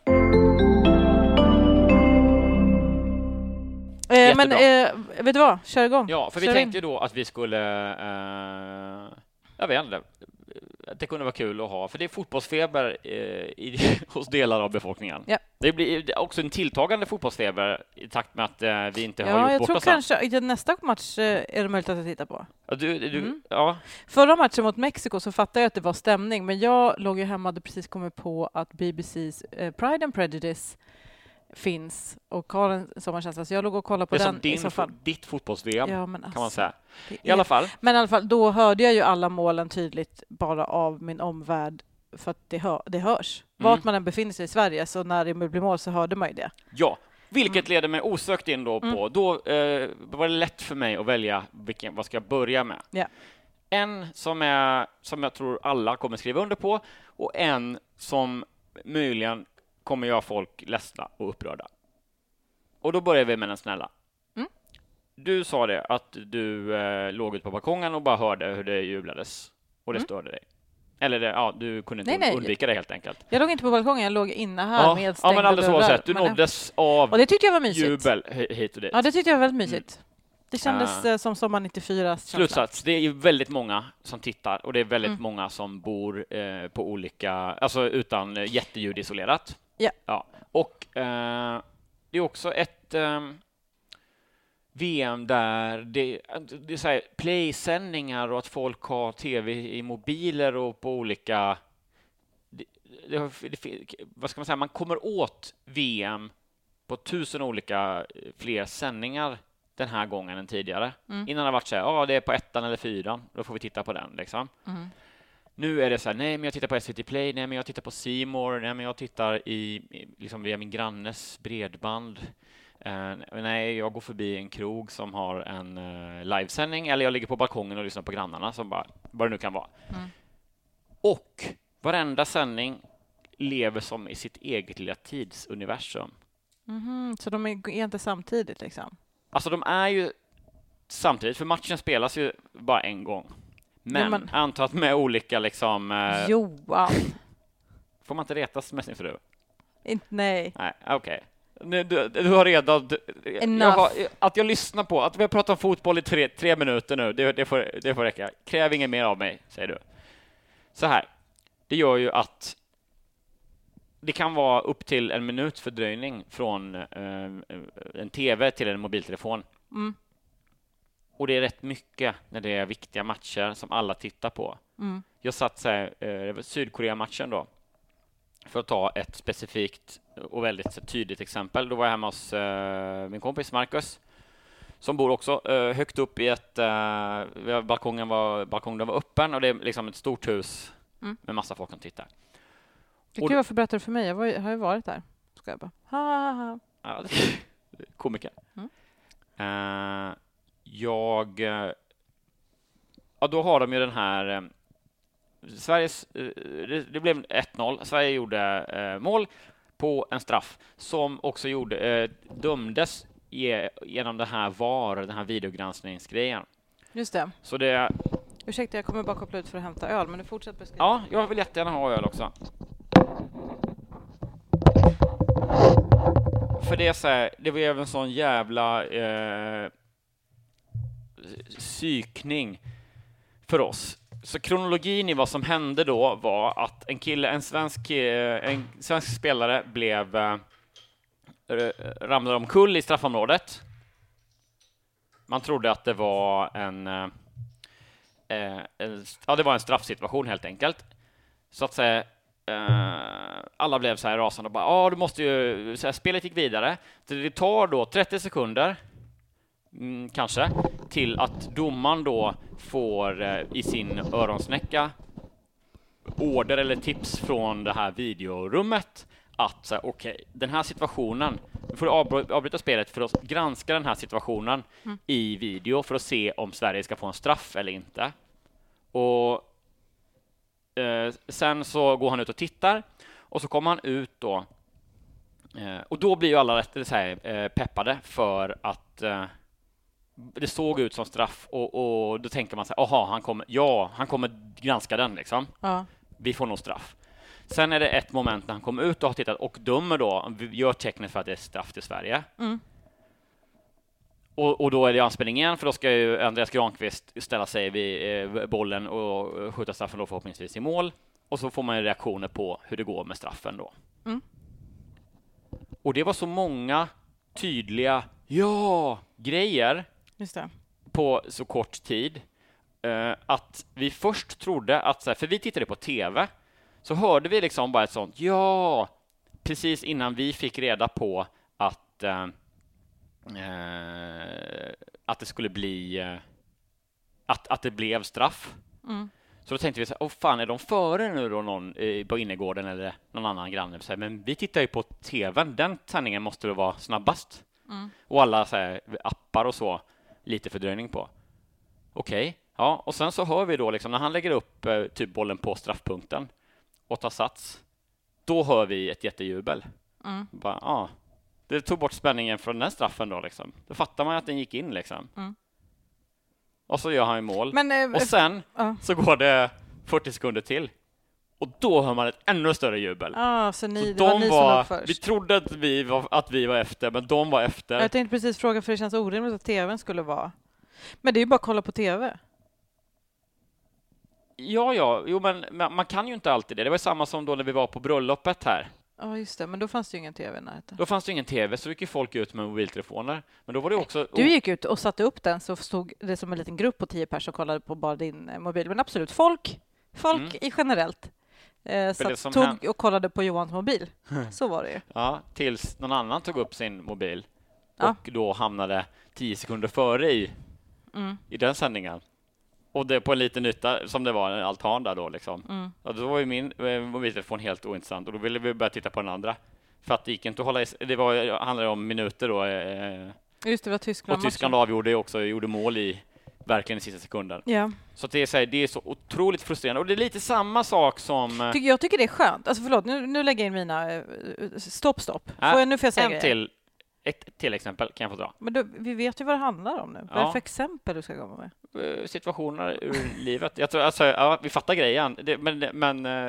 Eh, men eh, vet du vad? Kör igång. Ja, för Kör vi tänkte in. ju då att vi skulle... Eh, jag vet inte. Att det kunde vara kul att ha. För det är fotbollsfeber eh, i, hos delar av befolkningen. Ja. Det blir också en tilltagande fotbollsfeber i takt med att eh, vi inte Ja, har gjort jag bort tror oss. kanske i nästa match eh, är det möjligt att jag tittar på. Ja, du, du, Mm. ja. Förra matchen mot Mexiko så fattade jag att det var stämning, men jag låg ju hemma och hade precis kommit på att B B C:s eh, Pride and Prejudice finns och har en sommarkänsla, så jag låg och kollade på Det är den som din, i så fall. ditt fotbolls-V M, Ja, men alltså, kan man säga. det I är- alla fall. Men i alla fall, då hörde jag ju alla målen tydligt bara av min omvärld, för att det, hör, det hörs. Mm. Vart man än befinner sig i Sverige, så när det blir mål så hörde man ju det. Ja, vilket Mm. leder mig osökt in då på, Mm. då eh, var det lätt för mig att välja vilken, vad ska jag börja med. Ja. En som, är, som jag tror alla kommer skriva under på och en som möjligen kommer göra folk ledsna och upprörda. Och då börjar vi med den snälla. Mm. Du sa det att du eh, låg ute på balkongen och bara hörde hur det jublades och det Mm. störde dig. Eller det, ja, du kunde inte Nej, nej. undvika det helt enkelt. Jag låg inte på balkongen, jag låg inne här Ja, med ja, stängda men alldeles dörrar. oavsett, du Men- nåddes av Och det tyckte jag var mysigt. jubel hi- hit och dit. Ja, det tyckte jag var väldigt mysigt. Det kändes Ah. eh, som sommar nittiofyra. Slutsats, det är ju väldigt många som tittar och det är väldigt Mm. många som bor eh, på olika, alltså utan eh, jätteljudisolerat. Ja. Ja. Och eh, det är också ett eh, V M där det, det är så här playsändningar och att folk har tv i mobiler och på olika, det, det, det, vad ska man säga, man kommer åt V M på tusen olika eh, fler sändningar den här gången än tidigare. Mm. Innan det har varit så här, ja det är på ettan eller fyran, då får vi titta på den liksom. Mm. Nu är det så här, nej men jag tittar på S V T Play, nej men jag tittar på C More, nej men jag tittar i, i- liksom via min grannes bredband. Eh, nej, jag går förbi en krog som har en eh, livesändning, eller jag ligger på balkongen och lyssnar på grannarna, som bara, vad det nu kan vara. Mm. Och varenda sändning lever som i sitt eget lilla tidsuniversum. Mhm, så de är är inte samtidigt liksom? Alltså de är ju samtidigt, för matchen spelas ju bara en gång. Men, Ja, men- anta att med olika liksom... Eh, Johan! får man inte retas med sin fru? Inte, nej. Nej, okej. Nu, Du, du har redan... du- Jag Enough. har, att jag lyssnar på, att vi har pratat om fotboll i tre, tre minuter nu, det, det, får, det får räcka. Kräv inget mer av mig, säger du. Så här, det gör ju att det kan vara upp till en minuts fördröjning från eh, en tv till en mobiltelefon. Mm. Och det är rätt mycket när det är viktiga matcher som alla tittar på. Mm. Jag satt så här, eh, det var Sydkorea-matchen då. För att ta ett specifikt och väldigt så tydligt exempel. Då var jag hemma hos eh, min kompis Marcus. Som bor också eh, högt upp i ett... Eh, balkongen, var, balkongen var öppen och det är liksom ett stort hus Mm. med massa folk som tittar. Det Och- kan varför berättar du för mig? Jag var, ju- har ju varit där. Ska jag bara. Ha, ha, ha. Ja, det- komiker. Mm. Eh, jag... eh, ja, då har de ju den här... eh, Sveriges... eh, det, det blev ett noll. Sverige gjorde eh, mål på en straff som också gjorde, eh, dömdes ge, genom det här V A R, den här videogranskningsgrejen. Just det. Så det... Ursäkta, jag kommer bara koppla ut för att hämta öl, men du fortsätter beskriva. Ja, jag vill jättegärna ha öl också. För det är så här, det var ju även en sån jävla eh, psykning för oss så kronologin i vad som hände då var att en kille, en svensk, en svensk spelare blev äh, ramlade omkull i straffområdet. Man trodde att det var en, äh, en ja, det var en straffsituation helt enkelt. Så att säga, äh, alla blev så här rasande och bara, ja, du måste ju, så här, spelet gick vidare. Så det tar då trettio sekunder Mm, kanske, till att domaren då får eh, i sin öronsnäcka order eller tips från det här videorummet att så här, okej, okay, den här situationen, vi får avbry- avbryta spelet för att granska den här situationen mm. i video för att se om Sverige ska få en straff eller inte. Och eh, sen så går han ut och tittar och så kommer han ut då eh, och då blir ju alla rätt så här, eh, peppade för att eh, det såg ut som straff och, och då tänker man så här, aha, han kommer, ja, han kommer granska den liksom. Ja. Vi får nog straff. Sen är det ett moment när han kommer ut och har tittat och dömer då, gör tecknet för att det är straff till Sverige. Mm. Och, och då är det anspelning igen, för då ska ju Andreas Granqvist ställa sig vid eh, bollen och skjuta straffen då förhoppningsvis i mål. Och så får man ju reaktioner på hur det går med straffen då. Mm. Och det var så många tydliga ja grejer Just det. på så kort tid uh, att vi först trodde att, för vi tittade på tv, så hörde vi liksom bara ett sånt ja, precis innan vi fick reda på att uh, uh, att det skulle bli uh, att, att det blev straff. Mm. Så då tänkte vi så här, åh fan, är de före nu då någon uh, på innergården eller någon annan granne? Så här, men vi tittar ju på tvn, den sändningen måste då vara snabbast. Mm. Och alla så här, appar och så lite fördröjning på. Okej, okay. Ja, och sen så hör vi då liksom när han lägger upp eh, typ bollen på straffpunkten och tar sats, då hör vi ett jättejubel. Mm. Bara, ah, det tog bort spänningen från den straffen då liksom. Då fattar man att den gick in liksom. Mm. Och så gör han ju mål. Men, eh, och sen uh. så går det fyrtio sekunder till. Och då hör man ett ännu större jubel. Ah, så ni, så det de var ni var, som var först. Vi trodde att vi, var, att vi var efter, men de var efter. Jag tänkte precis fråga, för det känns orimligt att tvn skulle vara. Men det är ju bara att kolla på tv. Ja, ja. Jo, men man kan ju inte alltid det. Det var samma som då när vi var på bröllopet här. Ja, ah, just det. Men då fanns det ju ingen tv i närheten. Då fanns det ingen tv, så gick ju folk ut med mobiltelefoner. Men då var det också... Du gick ut och satte upp den, så stod det som en liten grupp på tio personer och kollade på bara din mobil. Men absolut, folk, folk mm. i generellt. Eh, så att tog hänt. och kollade på Johans mobil. Så var det ju. Ja, tills någon annan tog upp sin mobil. Ja. Och då hamnade tio sekunder före i, mm. i den sändningen. Och det på en liten yta som det var en altan där då liksom. Mm. Och då var ju min eh, mobiltelefon helt ointressant. Och då ville vi börja titta på den andra. För att det gick inte att hålla i, det var, handlade om minuter då. Eh, Just det, var Tyskland. Och Tyskland avgjorde också, gjorde mål i verkligen i sista sekunden. Ja. Så att det är så här, det är så otroligt frustrerande. Och det är lite samma sak som... Jag tycker det är skönt. Alltså förlåt, nu, nu lägger jag in mina... Stopp, stopp. Får äh, jag, nu får jag säga en till, ett till exempel kan jag få dra. Men då, vi vet ju vad det handlar om nu. Ja. Vad är det för exempel du ska komma med? Situationer ur livet. Jag tror, alltså, ja, vi fattar grejen. Det, men men uh,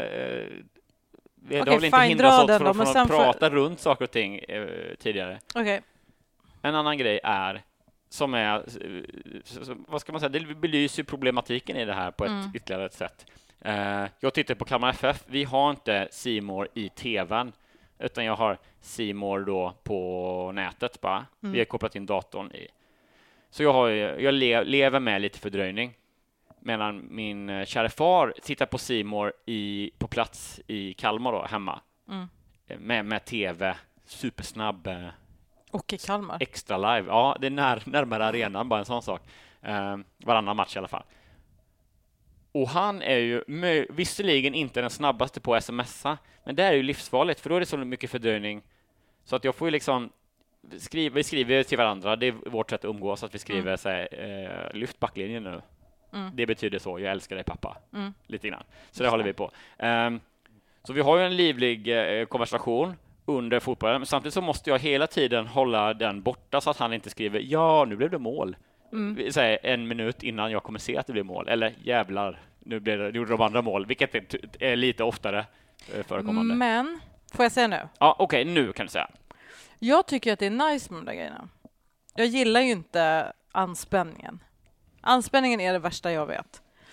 vi har okay, väl inte hindrat oss från, från att prata för... runt saker och ting uh, tidigare. Okay. En annan grej är som är, vad ska man säga, det belyser problematiken i det här på ett mm. ytterligare ett sätt. Uh, jag tittar på Kalmar F F. Vi har inte C More i tvn, utan jag har C More då på nätet bara. Mm. Vi har kopplat in datorn i. Så jag, har, jag le, lever med lite fördröjning. Medan min kära far tittar på C More i, på plats i Kalmar då, hemma. Mm. Med, med tv, supersnabb. Och i Kalmar. Extra live. Ja, det är när, närmare arenan, bara en sån sak. Uh, varannan match i alla fall. Och han är ju mö- visserligen inte den snabbaste på smsa, men det är ju livsfarligt, för då är det så mycket fördröjning. Så att jag får ju liksom skriva, vi skriver till varandra, det är vårt sätt att umgås, att vi skriver mm. så här, eh, lyft backlinjen nu. Mm. Det betyder så, jag älskar dig pappa. Mm. Lite grann. Så det håller vi på. Um, så vi har ju en livlig eh, konversation under fotbollen, men samtidigt så måste jag hela tiden hålla den borta så att han inte skriver ja, nu blev det mål. Mm. Säg en minut innan jag kommer se att det blir mål. Eller jävlar, nu blev det, gjorde de andra mål. Vilket är, är lite oftare förekommande. Men, får jag säga nu? Ja, okej, okay, nu kan du säga. Jag tycker att det är nice med de där grejerna. Jag gillar ju inte anspänningen. Anspänningen är det värsta jag vet.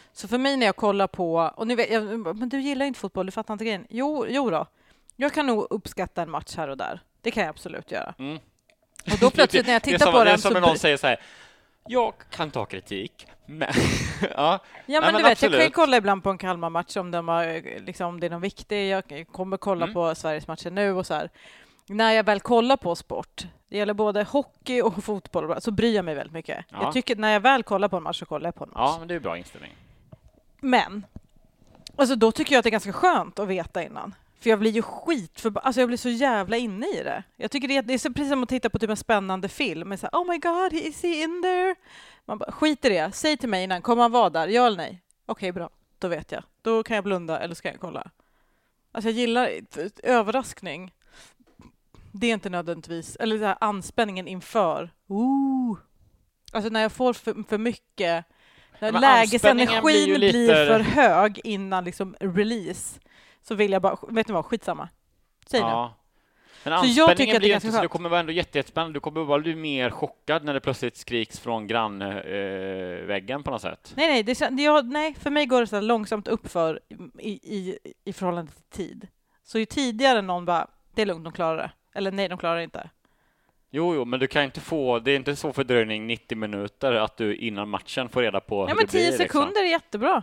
Så för mig när jag kollar på, och nu vet jag, men du gillar inte fotboll, du fattar inte grejen. Jo, jo då. Jag kan nog uppskatta en match här och där. Det kan jag absolut göra. Mm. Och då plötsligt när jag tittar det är som, på det är den som så... när någon säger så här, jag kan ta kritik, men... ja, ja, men, Nej, men du vet, absolut. jag kan kolla ibland på en Kalmar-match om, de har, liksom, om det är någon viktig. Jag kommer kolla Mm. på Sveriges matcher nu och så här. När jag väl kollar på sport, det gäller både hockey och fotboll, så bryr jag mig väldigt mycket. Ja. Jag tycker när jag väl kollar på en match så kollar jag på en match. Ja, men det är bra inställning. Men alltså, då tycker jag att det är ganska skönt att veta innan. För jag blir ju skit för, alltså jag blir så jävla inne i det. Jag tycker det är, det är så precis som att titta på typ en spännande film. Så här, oh my god, is he in there? Man bara, skit i det. Säg till mig innan, kommer han vara där? Ja eller nej? Okej, bra. Då vet jag. Då kan jag blunda eller ska jag kolla. Alltså jag gillar överraskning. Det är inte nödvändigtvis, eller så här, anspänningen inför. Ooh. Alltså när jag får för, för mycket, när Men lägesenergin blir ju blir, lite- för hög innan liksom release, så vill jag bara, vet ni vad, skitsamma. Säg nu. Ja. Men Så jag tycker anspänningen att det är blir ju ganska inte så, det skönt. kommer vara ändå jätte, jättespännande. Du kommer bara bli mer chockad när det plötsligt skriks från grannväggen eh, väggen på något sätt. Nej, nej, det, kän- det, jag, nej, för mig går det så här långsamt uppför i, i, i förhållande till tid. Så ju tidigare någon bara, det är lugnt, de klarar det. Eller nej, de klarar det inte. Jo, jo, men du kan inte få, det är inte så fördröjning nittio minuter att du innan matchen får reda på Ja, hur men det blir. tio sekunder Liksom. är jättebra.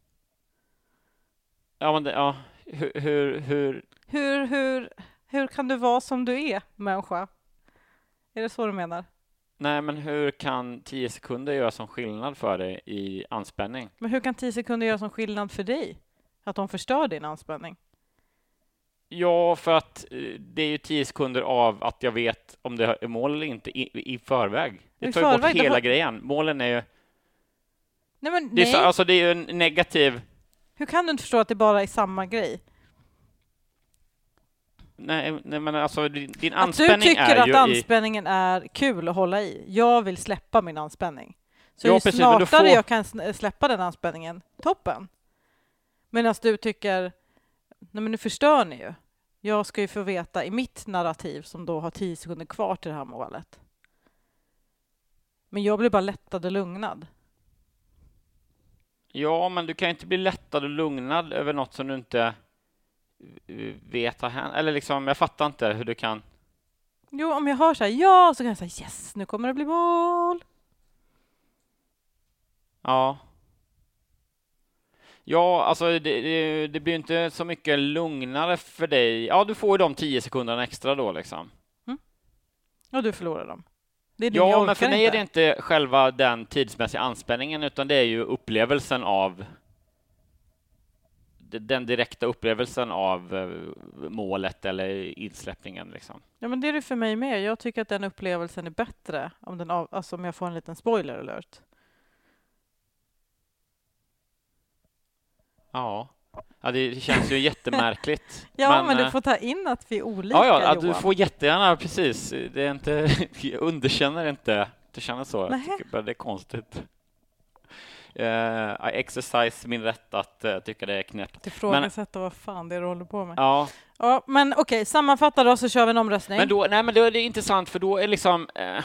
Ja, men det, ja, hur, hur, hur, Hur, hur, hur kan du vara som du är, människa? Är det så du menar? nej, men hur kan tio sekunder göra som skillnad för dig i anspänning? Men hur kan tio sekunder göra som skillnad för dig? Att de förstör din anspänning? Ja, för att eh, det är ju tio sekunder av att jag vet om det är mål eller inte i, i förväg. Det I tar ju bort förväg, det hela har- grejen. Målen är ju... Nej, men Det är, nej. så, alltså, det är ju en negativ... Hur kan du inte förstå att det bara är samma grej? Nej, nej men alltså din, din Att du anspänning tycker är att ju i... anspänningen är kul att hålla i. Jag vill släppa min anspänning. Så Ja, ju precis, men du smartare får- jag kan sn- släppa den anspänningen, toppen. Medan du tycker, nej men nu förstör ni ju. Jag ska ju få veta i mitt narrativ som då har tio sekunder kvar till det här målet. Men jag blir bara lättad och lugnad. Ja, men du kan ju inte bli lättad och lugnad över något som du inte eh, vet har hänt. Eller liksom, jag fattar inte hur du kan... Jo, om jag hör så här, ja, så kan jag säga yes, nu kommer det bli mål. Ja. Ja, alltså det, det, det blir inte så mycket lugnare för dig. Ja, du får ju de tio sekunderna extra då liksom. Och du förlorar dem. Det är det, Ja, jag men för orkar mig är inte. det inte själva den tidsmässiga anspänningen, utan det är ju upplevelsen av den direkta upplevelsen av eh, målet eller insläppningen liksom. Ja, men det är det för mig med. Jag tycker att den upplevelsen är bättre om, den av, alltså om jag får en liten spoiler alert. Ja, ja det, det känns ju jättemärkligt. Ja, men, eh, du får ta in att vi är olika, ja, ja, att du Johan. får jättegärna, precis. Det är inte, jag underkänner inte, det känns så. Nähä. Jag tycker bara det är konstigt. Uh, I exercise min rätt att uh, tycka det är knäppt. Ifrågasätta vad fan det är du håller på med. Ja, Ja, men okej, sammanfatta då så kör vi en omröstning. men då, nej, men då är det intressant för då är liksom eh,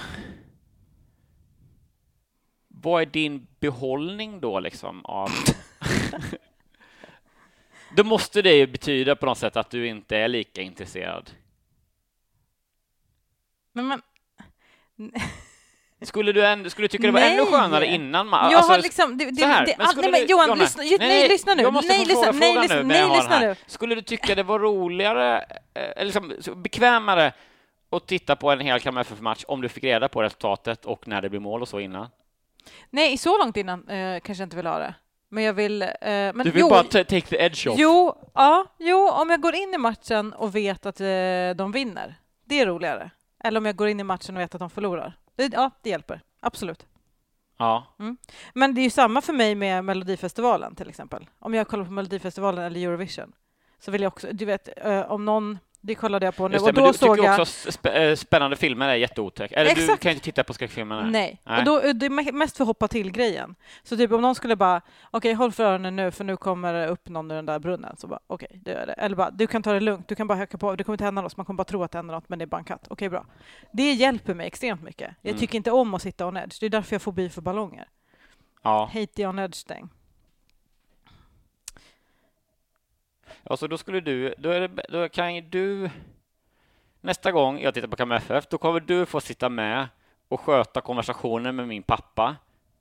vad är din behållning då liksom av då måste det ju betyda på något sätt att du inte är lika intresserad. Men, men, Skulle du ändå, skulle du tycka det var Nej. ännu skönare innan man jag alltså, har liksom... Det, det, så här, det, men all, skulle nej, men du- Johan, Jonna, lyssna, nej, nej, lyssna nu. Jag måste Nej, få lyssna, fråga nej, frågan lyssna, nu, men nej, jag har den lyssna, här. nu. Skulle du tycka det var roligare, eh, eller liksom, så bekvämare att titta på en hel Kalmar F F-match om du fick reda på resultatet och när det blir mål och så innan? Nej, så långt innan eh, kanske jag inte vill ha det. Men jag vill... Eh, men Du vill jo, bara ta- take the edge off? Jo, ja, jo, om jag går in i matchen och vet att eh, de vinner. Det är roligare. Eller om jag går in i matchen och vet att de förlorar. Det, ja, det hjälper. Absolut. Ja. Men det är ju samma för mig med Melodifestivalen till exempel. Om jag kollar på Melodifestivalen eller Eurovision så vill jag också, du vet, eh, om någon, det kollade jag på nu Just det, och men då du såg tycker jag... också att sp- äh, spännande filmer är jätteotäck. Eller du Exakt. kan inte titta på skräckfilmerna. Nej, Nej. och då det är mest för att hoppa till grejen. Så typ om någon skulle bara, okej, okay, håll för öronen nu för nu kommer det upp någon ur den där brunnen. Så bara, okej, okay, det gör det. Eller bara, du kan ta det lugnt, du kan bara höka på, det kommer inte hända något, man kommer bara tro att det händer något, men det är bara en katt. Okej, okay, bra. Det hjälper mig extremt mycket. Jag Mm. tycker inte om att sitta on edge. Det är därför jag får bi för ballonger. Ja. Hate the on edge thing. Ja, så då skulle du, då, är det, då kan ju du nästa gång jag tittar på Kalmar F F, då kommer du få sitta med och sköta konversationen med min pappa.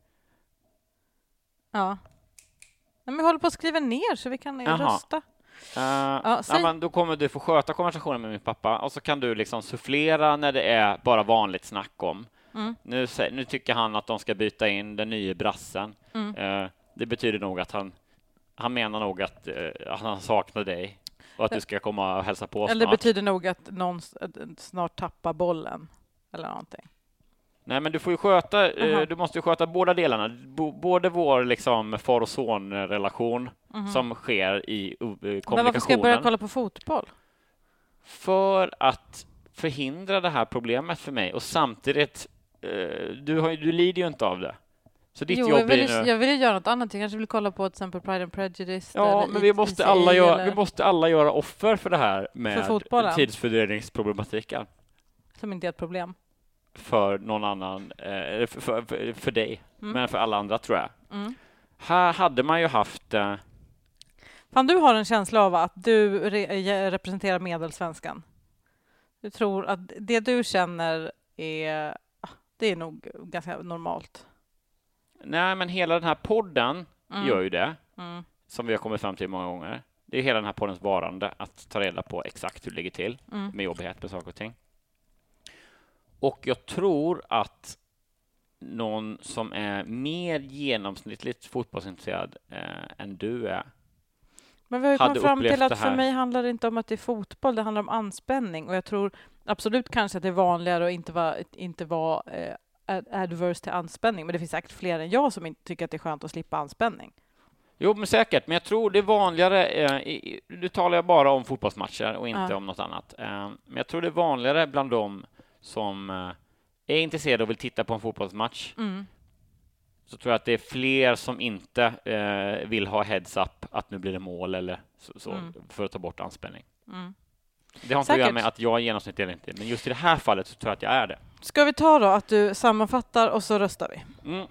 Ja. Men vi håller på att skriva ner så vi kan Jaha. rösta. Uh, ja, ja, men då kommer du få sköta konversationen med min pappa och så kan du liksom sufflera när det är bara vanligt snack om. Mm. Nu, nu tycker han att de ska byta in den nya brassen. Mm. Uh, det betyder nog att han, han menar nog att, uh, att han saknar dig och att du ska komma och hälsa på Eller snart. det betyder nog att någon snart tappar bollen eller någonting. Nej, men du får ju sköta, uh, du måste ju sköta båda delarna. B- både vår liksom far och son-relation mm-hmm. som sker i uh, kommunikationen. Men varför ska jag börja kolla på fotboll? För att förhindra det här problemet för mig och samtidigt, uh, du, har, du lider ju inte av det. Så ditt jo, jobb jag vill, blir nu... jag vill ju göra något annat. Jag kanske vill kolla på till exempel Pride and Prejudice. Ja, men vi måste, alla göra, vi måste alla göra offer för det här med tidsfördröjningsproblematiken. Som inte är ett problem. För någon annan, eh, för, för, för, för dig, mm. men för alla andra tror jag. Mm. Här hade man ju haft... Eh... Fan, du har en känsla av att du re- representerar medelsvenskan. Du tror att det du känner är, det är nog ganska normalt. Nej, men hela den här podden mm. gör ju det, mm. som vi har kommit fram till många gånger. Det är hela den här poddens varande att ta reda på exakt hur det ligger till mm. med jobbighet med saker och ting. Och jag tror att någon som är mer genomsnittligt fotbollsintresserad eh, än du är. Men vi har ju kommit fram till att för mig handlar det inte om att det är fotboll, det handlar om anspänning. Och jag tror absolut kanske att det är vanligare att inte vara, inte vara eh, adverse till anspänning. Men det finns säkert fler än jag som inte tycker att det är skönt att slippa anspänning. Jo, men säkert. Men jag tror det är vanligare, eh, i, nu talar jag bara om fotbollsmatcher och inte ja. om något annat. Eh, men jag tror det är vanligare bland dem som eh, är intresserade och vill titta på en fotbollsmatch. Mm. Så tror jag att det är fler som inte eh, vill ha heads up att nu blir det mål eller så, så mm. för att ta bort anspänning. Mm. Det har inte att göra med att jag är genomsnitt eller inte, men just i det här fallet så tror jag att jag är det. Ska vi ta då att du sammanfattar och så röstar vi? Mm.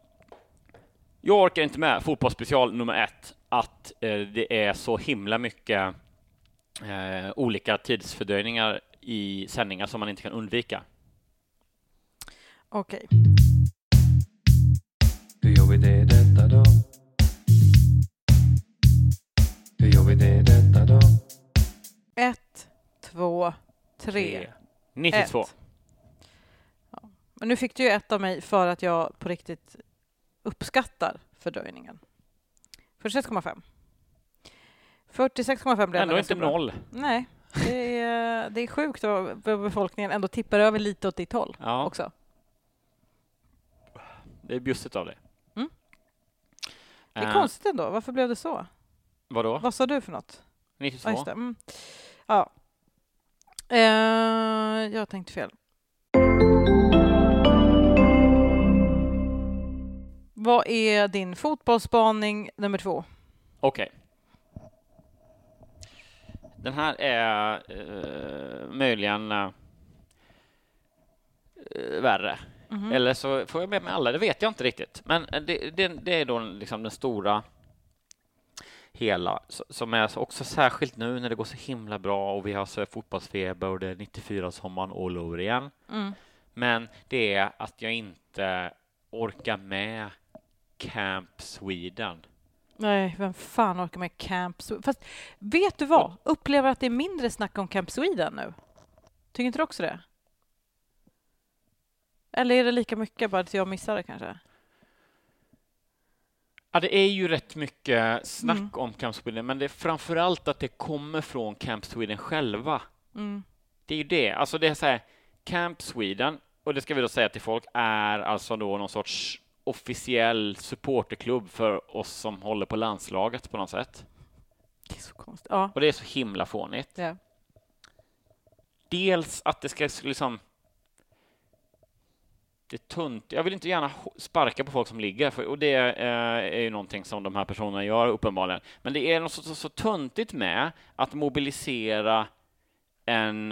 Jag orkar inte med fotbollsspecial nummer ett att eh, det är så himla mycket eh, olika tidsfördröjningar i sändningar som man inte kan undvika. Okej. Okay. Hur gör vi det detta då? Hur gör vi det detta då? Ett, två, tre. nittiotvå. Ett. Ja. Men nu fick du ju ett av mig för att jag på riktigt uppskattar fördröjningen. fyrtiosex komma fem. fyrtiosex komma fem blir ändå inte noll. Nej, det är, det är sjukt att befolkningen ändå tippar över lite åt ditt håll ja. också. Det är bjussigt av dig. Mm. Det är uh, konstigt ändå. Varför blev det så? Vadå? Vad sa du för något? nittiotvå. Ja, just det. Mm. Ja. Uh, jag tänkte fel. Vad är din fotbollsspaning nummer två? Okej. Okay. Den här är uh, möjligen uh, värre. Mm-hmm. Eller så får jag med mig alla, det vet jag inte riktigt. Men det, det, det är då liksom den stora hela, som är också särskilt nu när det går så himla bra och vi har så fotbollsfeber och det är nittiofyra sommaren all over igen. Mm. Men det är att jag inte orkar med Camp Sweden. Nej, vem fan orkar med Camp Sweden? Fast vet du vad? Upplever att det är mindre snack om Camp Sweden nu? Tycker inte du också det? Eller är det lika mycket bara att jag missar det kanske? Ja, det är ju rätt mycket snack mm. om Camp Sweden, men det är framförallt att det kommer från Camp Sweden själva. Mm. Det är ju det. Alltså det är så här, Camp Sweden, och det ska vi då säga till folk, är alltså då någon sorts officiell supporterklubb för oss som håller på landslaget på något sätt. Det är så konstigt. Ja. Och det är så himla fånigt. Ja. Dels att det ska liksom det är tunt. Jag vill inte gärna sparka på folk som ligger, för, och det eh, är ju någonting som de här personerna gör uppenbarligen. Men det är något så, så, så tuntigt med att mobilisera en,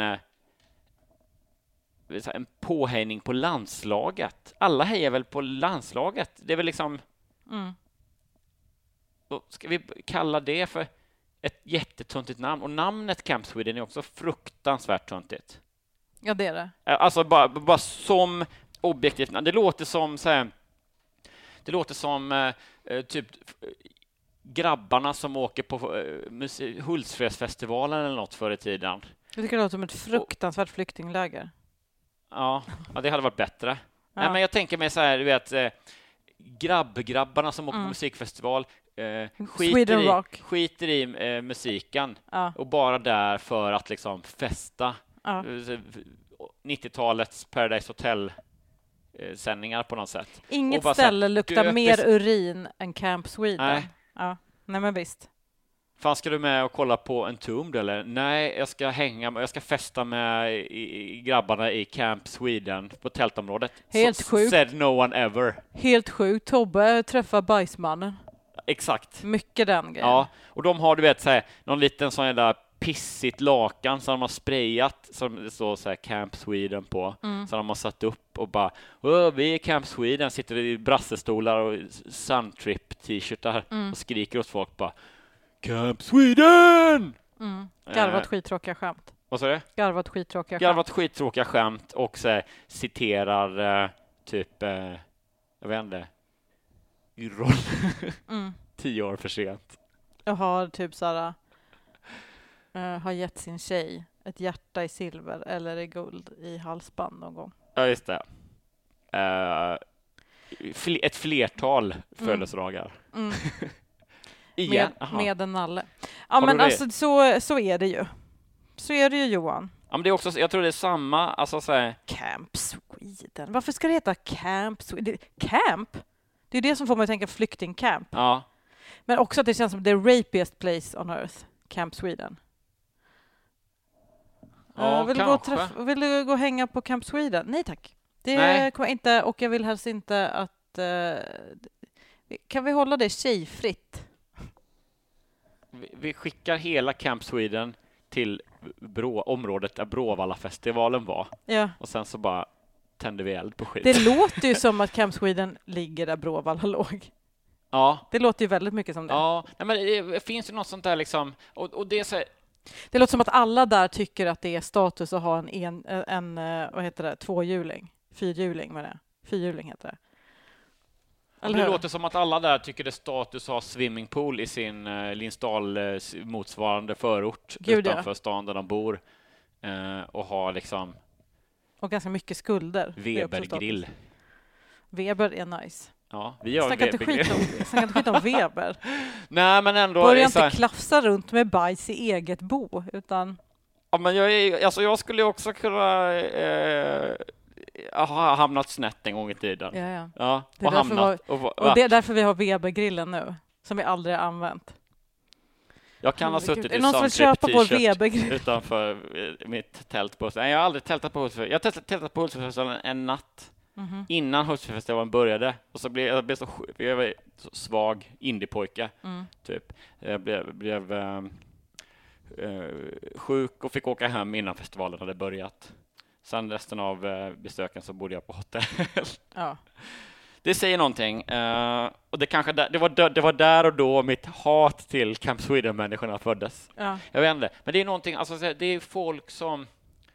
en påhejning på landslaget. Alla hejar väl på landslaget? Det är väl liksom... Mm. Ska vi kalla det för ett jättetöntigt namn. Och namnet Camp Sweden är också fruktansvärt töntigt. Ja, det är det. Alltså bara, bara som objektivt namn. Det låter som så här, det låter som eh, typ grabbarna som åker på eh, Hultsfredsfestivalen eller något förr i tiden. Jag tycker det låter som ett fruktansvärt flyktingläger. Ja, ja, det hade varit bättre. Ja. Nej, men jag tänker mig så här, du vet, eh, grabbgrabbarna som åker Mm. på musikfestival eh, Sweden skiter i, Rock. skiter i eh, musiken Ja. och bara där för att liksom festa. Ja. nittiotalets Paradise Hotel eh, sändningar på något sätt. Inget Och bara så här, ställe luktar döpes- mer urin än Camp Sweden. Nej. Ja. Nej, men visst. Fan, ska du med och kolla på en Tomb eller? Nej, jag ska hänga jag ska festa med i, i grabbarna i Camp Sweden på tältområdet. Helt S- sjukt. Said no one ever. Helt sjukt. Tobbe träffar bajsmannen. Exakt. Mycket den grejen. Ja, och de har, du vet, så här, någon liten sån där pissigt lakan som de har sprayat som det står så här Camp Sweden på. Mm. Så de har satt upp och bara Åh, vi är Camp Sweden, sitter i brassestolar och Suntrip t-shirtar Mm. och skriker åt folk bara Camp Sweden! Mm. Garvat Eh. skittråkiga skämt. Vad sa du? Garvat skittråkiga skämt. Garvat skittråkiga skämt och så här, citerar eh, typ eh, jag vet inte Yrrol Mm. tio år för sent. Jag har typ såhär uh, har gett sin tjej ett hjärta i silver eller i guld i halsband någon gång. Ja, just det. Uh, fl- ett flertal födelsedagar. Mm. Igen? Med, Aha. med en nalle. Ja, Har men du det? alltså så, så är det ju. Så är det ju, Johan. Ja, men det är också, jag tror det är samma, alltså så här, Camp Sweden. Varför ska det heta Camp Sweden? Camp? Det är det som får mig att tänka flyktingcamp. ja. Men också att det känns som the rapiest place on earth. Camp Sweden. Ja, Uh, vill, du gå och kanske. träffa, vill du gå och hänga på Camp Sweden? Nej tack. Det Nej. kommer jag inte, och jag vill helst inte att... Uh, kan vi hålla det tjejfritt? Vi, vi skickar hela Camp Sweden till Brå, området där Bråvalla-festivalen var. Ja. Och sen så bara tänder vi eld på skit. Det låter ju som att Camp Sweden ligger där Bråvalla låg. Ja. Det låter ju väldigt mycket som det. Ja, nej, men det finns ju något sånt där liksom, och, och det är så här, Det låter som att alla där tycker att det är status att ha en, en, en eh, vad heter det, tvåhjuling. Fyrhjuling med det. Fyrhjuling heter det. Eller det hur? låter som att alla där tycker det är status att ha swimmingpool i sin uh, Linsdal uh, motsvarande förort Gud, utanför ja. stan där de bor uh, och ha liksom Och ganska mycket skulder. Det är också Weber-grill. status. Weber är nice. Ja, vi har Snacka inte Weber-grill. skit om, snacka inte skit om Weber. Nej, men ändå Börja är så här, inte klafsa runt med bajs i eget bo, utan... ja, men jag, är, alltså jag skulle också kunna uh, ha hamnat snett en gång i tiden. Ja, ja. Ja, Det är och därför hamnat och, va- Och det är därför vi har Weber-grillen nu, som vi aldrig har använt. jag kan ha Herregud. suttit Är i det någon som vill köpa vår Suntrip t-shirt Weber-grill? utanför eh, mitt tält på. Nej, jag har aldrig tältat på Hultsfred. Jag har tältat, tältat på Hultsfredfestivalen en natt Mhm. innan Hultsfredfestivalen började. Och så blev jag blev så, sjuk- jag var så svag indiepojke, Mm. typ. Jag blev, blev eh, eh, sjuk och fick åka hem innan festivalen hade börjat. Sen resten av eh, besöken så bodde jag på hotell. Ja. Det säger någonting. eh, och det, kanske där, det, var där, det var där och då mitt hat till Camp Sweden-människorna föddes. Ja. Jag vet inte. Men det är någonting, alltså så här, det är folk som...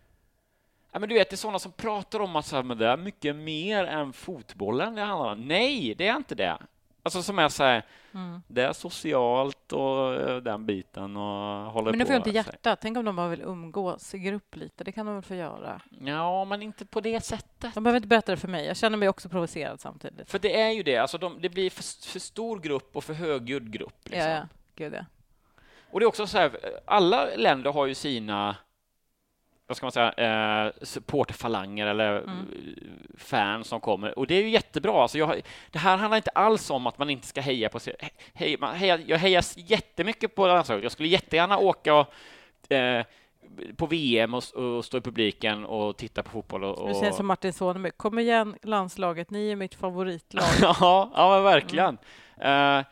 Ja, men du vet, det är sådana som pratar om att så här, men det är mycket mer än fotbollen det handlar om. Nej, det är inte det. Alltså som är så här, Mm. det är socialt och eh, den biten och håller Men nu på. får jag inte så här. hjärta. Tänk om de bara vill umgås i grupp lite. Det kan de väl få göra. Ja, men inte på det sättet. De behöver inte berätta det för mig. Jag känner mig också provocerad samtidigt. För det är ju det, alltså de, det blir för, för stor grupp och för högljudd grupp. Liksom. Ja, ja. Gud, ja. Och det är också så här, alla länder har ju sina, vad ska man säga, eh, supporterfalanger eller Mm. fans som kommer. Och det är ju jättebra. Alltså jag, har- det här handlar inte alls om att man inte ska heja på sig. Hej, man hejar, jag hejar jättemycket på landslaget. Jag skulle jättegärna åka och, eh, på V M och, och stå i publiken och titta på fotboll. Och, Du säger som Martin Soneby. Kom igen, landslaget. Ni är mitt favoritlag. ja, ja, men verkligen. Eh,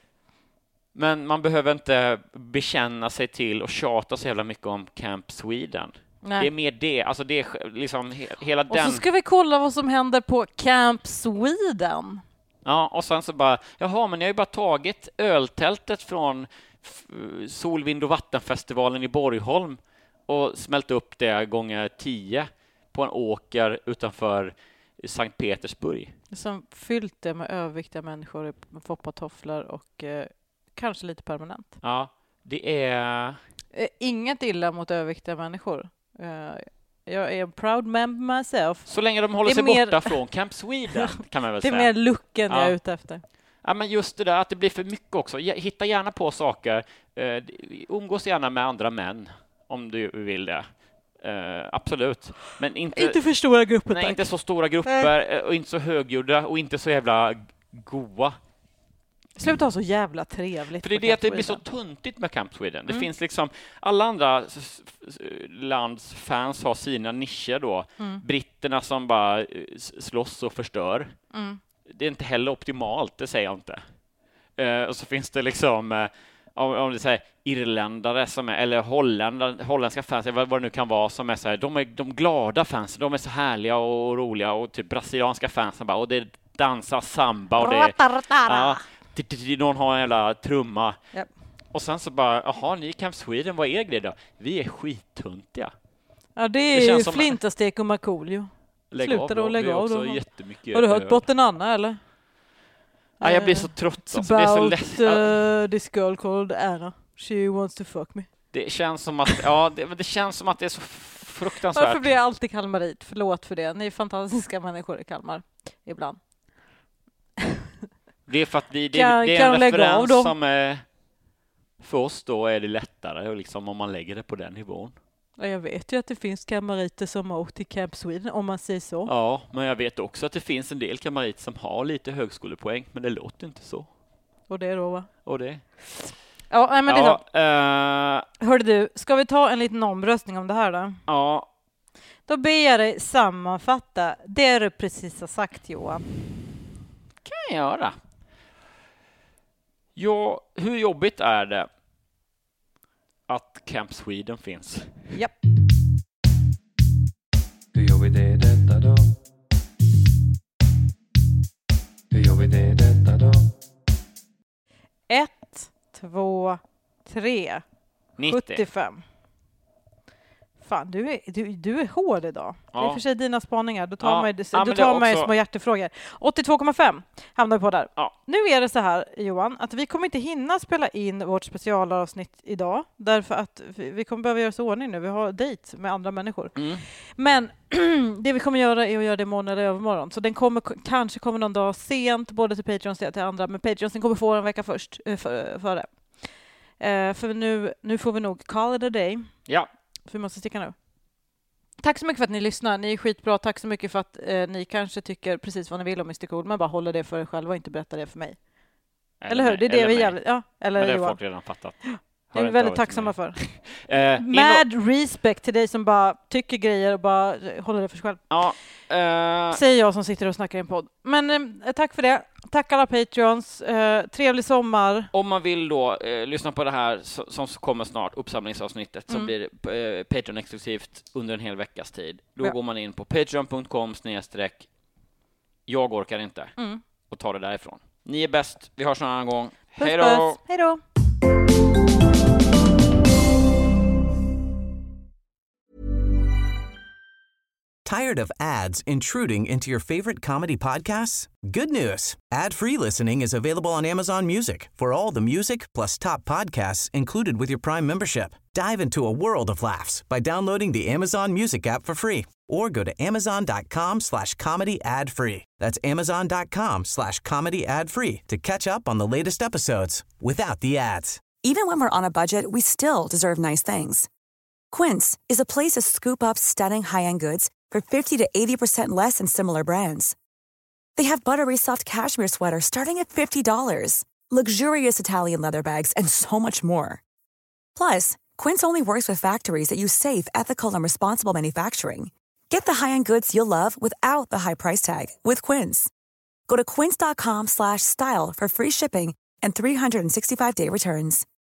men man behöver inte bekänna sig till och tjata så jävla mycket om Camp Sweden. Nej. Det är mer det, alltså det är liksom he- hela Och den... så ska vi kolla vad som händer på Camp Sweden. Ja, och sen så bara, jaha, men jag har ju bara tagit öltältet från, f- Solvind- och vattenfestivalen i Borgholm och smält upp det gånger tio på en åker utanför Sankt Petersburg. Som fyllt det med överviktiga människor med foppatofflor och eh, kanske lite permanent. Ja, det är... Eh, inget illa mot överviktiga människor. Eh, jag är en proud member myself. Så länge de håller Det är sig mer- borta från Camp Sweden, kan man väl Det är säga. mer looken Ja. jag är ute efter. Ja, men just det där att det blir för mycket också. Ge- Hitta gärna på saker. Eh, umgås gärna med andra män om du vill det. Eh, absolut. Men inte, Inte för stora grupper, nej, tack. inte så stora grupper eh, och inte så högljudda och inte så jävla goa. Sluta ha så jävla trevligt. För det är på det att det Camp blir så Sweden. tuntigt med Camp Sweden. Det Mm. finns liksom, alla andra s- s- lands fans har sina nischer då. Mm. Britterna som bara eh, s- slåss och förstör. Mm. Det är inte heller optimalt, det säger jag inte. Eh, och så finns det liksom, eh, om, om det säger irländare som är, eller holländare, holländska fans, vad, vad det nu kan vara, som är så här, de är de glada fans, de är så härliga och roliga, och typ brasilianska fans som bara, och det dansar samba och det, ja, det, det, det, någon har en jävla trumma. Japp. Och sen så bara, jaha, ni i Camp Sweden, vad är er grej då? Vi är skittuntiga. Ja, det Det är känns ju som- flintastek och Markoolio. Lägg Sluta av då, då, lägg det är av också då. jättemycket Har du hört öl. Botten Anna, eller? Ja, jag blir så trött. Alltså. Det är så About lätt. Ja. uh, this girl called Anna. She wants to fuck me. Det känns som att, ja, det, det känns som att det är så fruktansvärt. Varför blir jag alltid kalmarit? Förlåt för det. Ni är fantastiska människor i Kalmar. Ibland. Det är för att vi, det, Kan- det är kan en de lägga av referens då? som är, för oss då är det lättare och liksom om man lägger det på den nivån. Ja, jag vet ju att det finns kamariter som har åkt till Camp Sweden, om man säger så. Ja, men jag vet också att det finns en del kamariter som har lite högskolepoäng, men det låter inte så. Och det då, va? Och det? Ja, nej, men det är så. Ja, eh, Hörde du, ska vi ta en liten omröstning om det här då? ja, Då ber jag dig sammanfatta det du precis har sagt, Johan. kan jag göra. Ja, hur jobbigt är det att Camp Sweden finns? Japp. Hur gör vi det detta då? Hur gör vi det detta då? Ett, två, tre. nittio. sjuttiofem. Fan, du är, du, du är hård idag. Det är Ja. för sig dina spaningar. Du tar Ja. mig, Ja, du men det tar är mig också- små hjärtefrågor. åttiotvå komma fem hamnar vi på där. Ja. Nu är det så här, Johan, att vi kommer inte hinna spela in vårt specialavsnitt idag. Därför att vi vi kommer behöva göra så ordning nu. Vi har dejt med andra människor. Mm. Men det vi kommer göra är att göra det imorgon eller övermorgon. Så den kommer, kanske kommer någon dag sent, både till Patreons och till andra. Men Patreons den kommer få en vecka först, äh, för, före. Uh, för nu, nu får vi nog call it a day. Ja, För vi måste sticka nu. Tack så mycket för att ni lyssnar. Ni är skitbra. Tack så mycket för att eh, ni kanske tycker precis vad ni vill om mister Cool, men bara håller det för er själva och inte berättar det för mig. Eller, hur? Det är det eller vi är mig. jävligt... Ja, eller Men det har Johan. folk redan fattat. Det är vi väldigt tacksamma för. Eh, in och- Mad respect till dig som bara tycker grejer och bara eh, håller det för sig själv. Ja, eh, Säger jag som sitter och snackar i en podd. Men eh, tack för det. Tack alla Patreons. Eh, trevlig sommar. om man vill då eh, lyssna på det här så, som kommer snart, uppsamlingsavsnittet, som Mm. blir eh, Patreon-exklusivt under en hel veckas tid. Då Ja. går man in på patreon punkt com snedstreck jag orkar inte Mm. och tar det därifrån. Ni är bäst. Vi hörs en annan gång. Puss, Hej då! puss. Hej då! Tired of ads intruding into your favorite comedy podcasts? Good news. Ad-free listening is available on Amazon Music for all the music plus top podcasts included with your Prime membership. Dive into a world of laughs by downloading the Amazon Music app for free or go to amazon.com slash comedy ad free. That's amazon.com slash comedy ad free to catch up on the latest episodes without the ads. Even when we're on a budget, we still deserve nice things. Quince is a place to scoop up stunning high-end goods for fifty to eighty percent less than similar brands. They have buttery soft cashmere sweaters starting at fifty dollars, luxurious Italian leather bags, and so much more. Plus, Quince only works with factories that use safe, ethical, and responsible manufacturing. Get the high-end goods you'll love without the high price tag with Quince. Go to quince.com slash style for free shipping and three sixty-five day returns.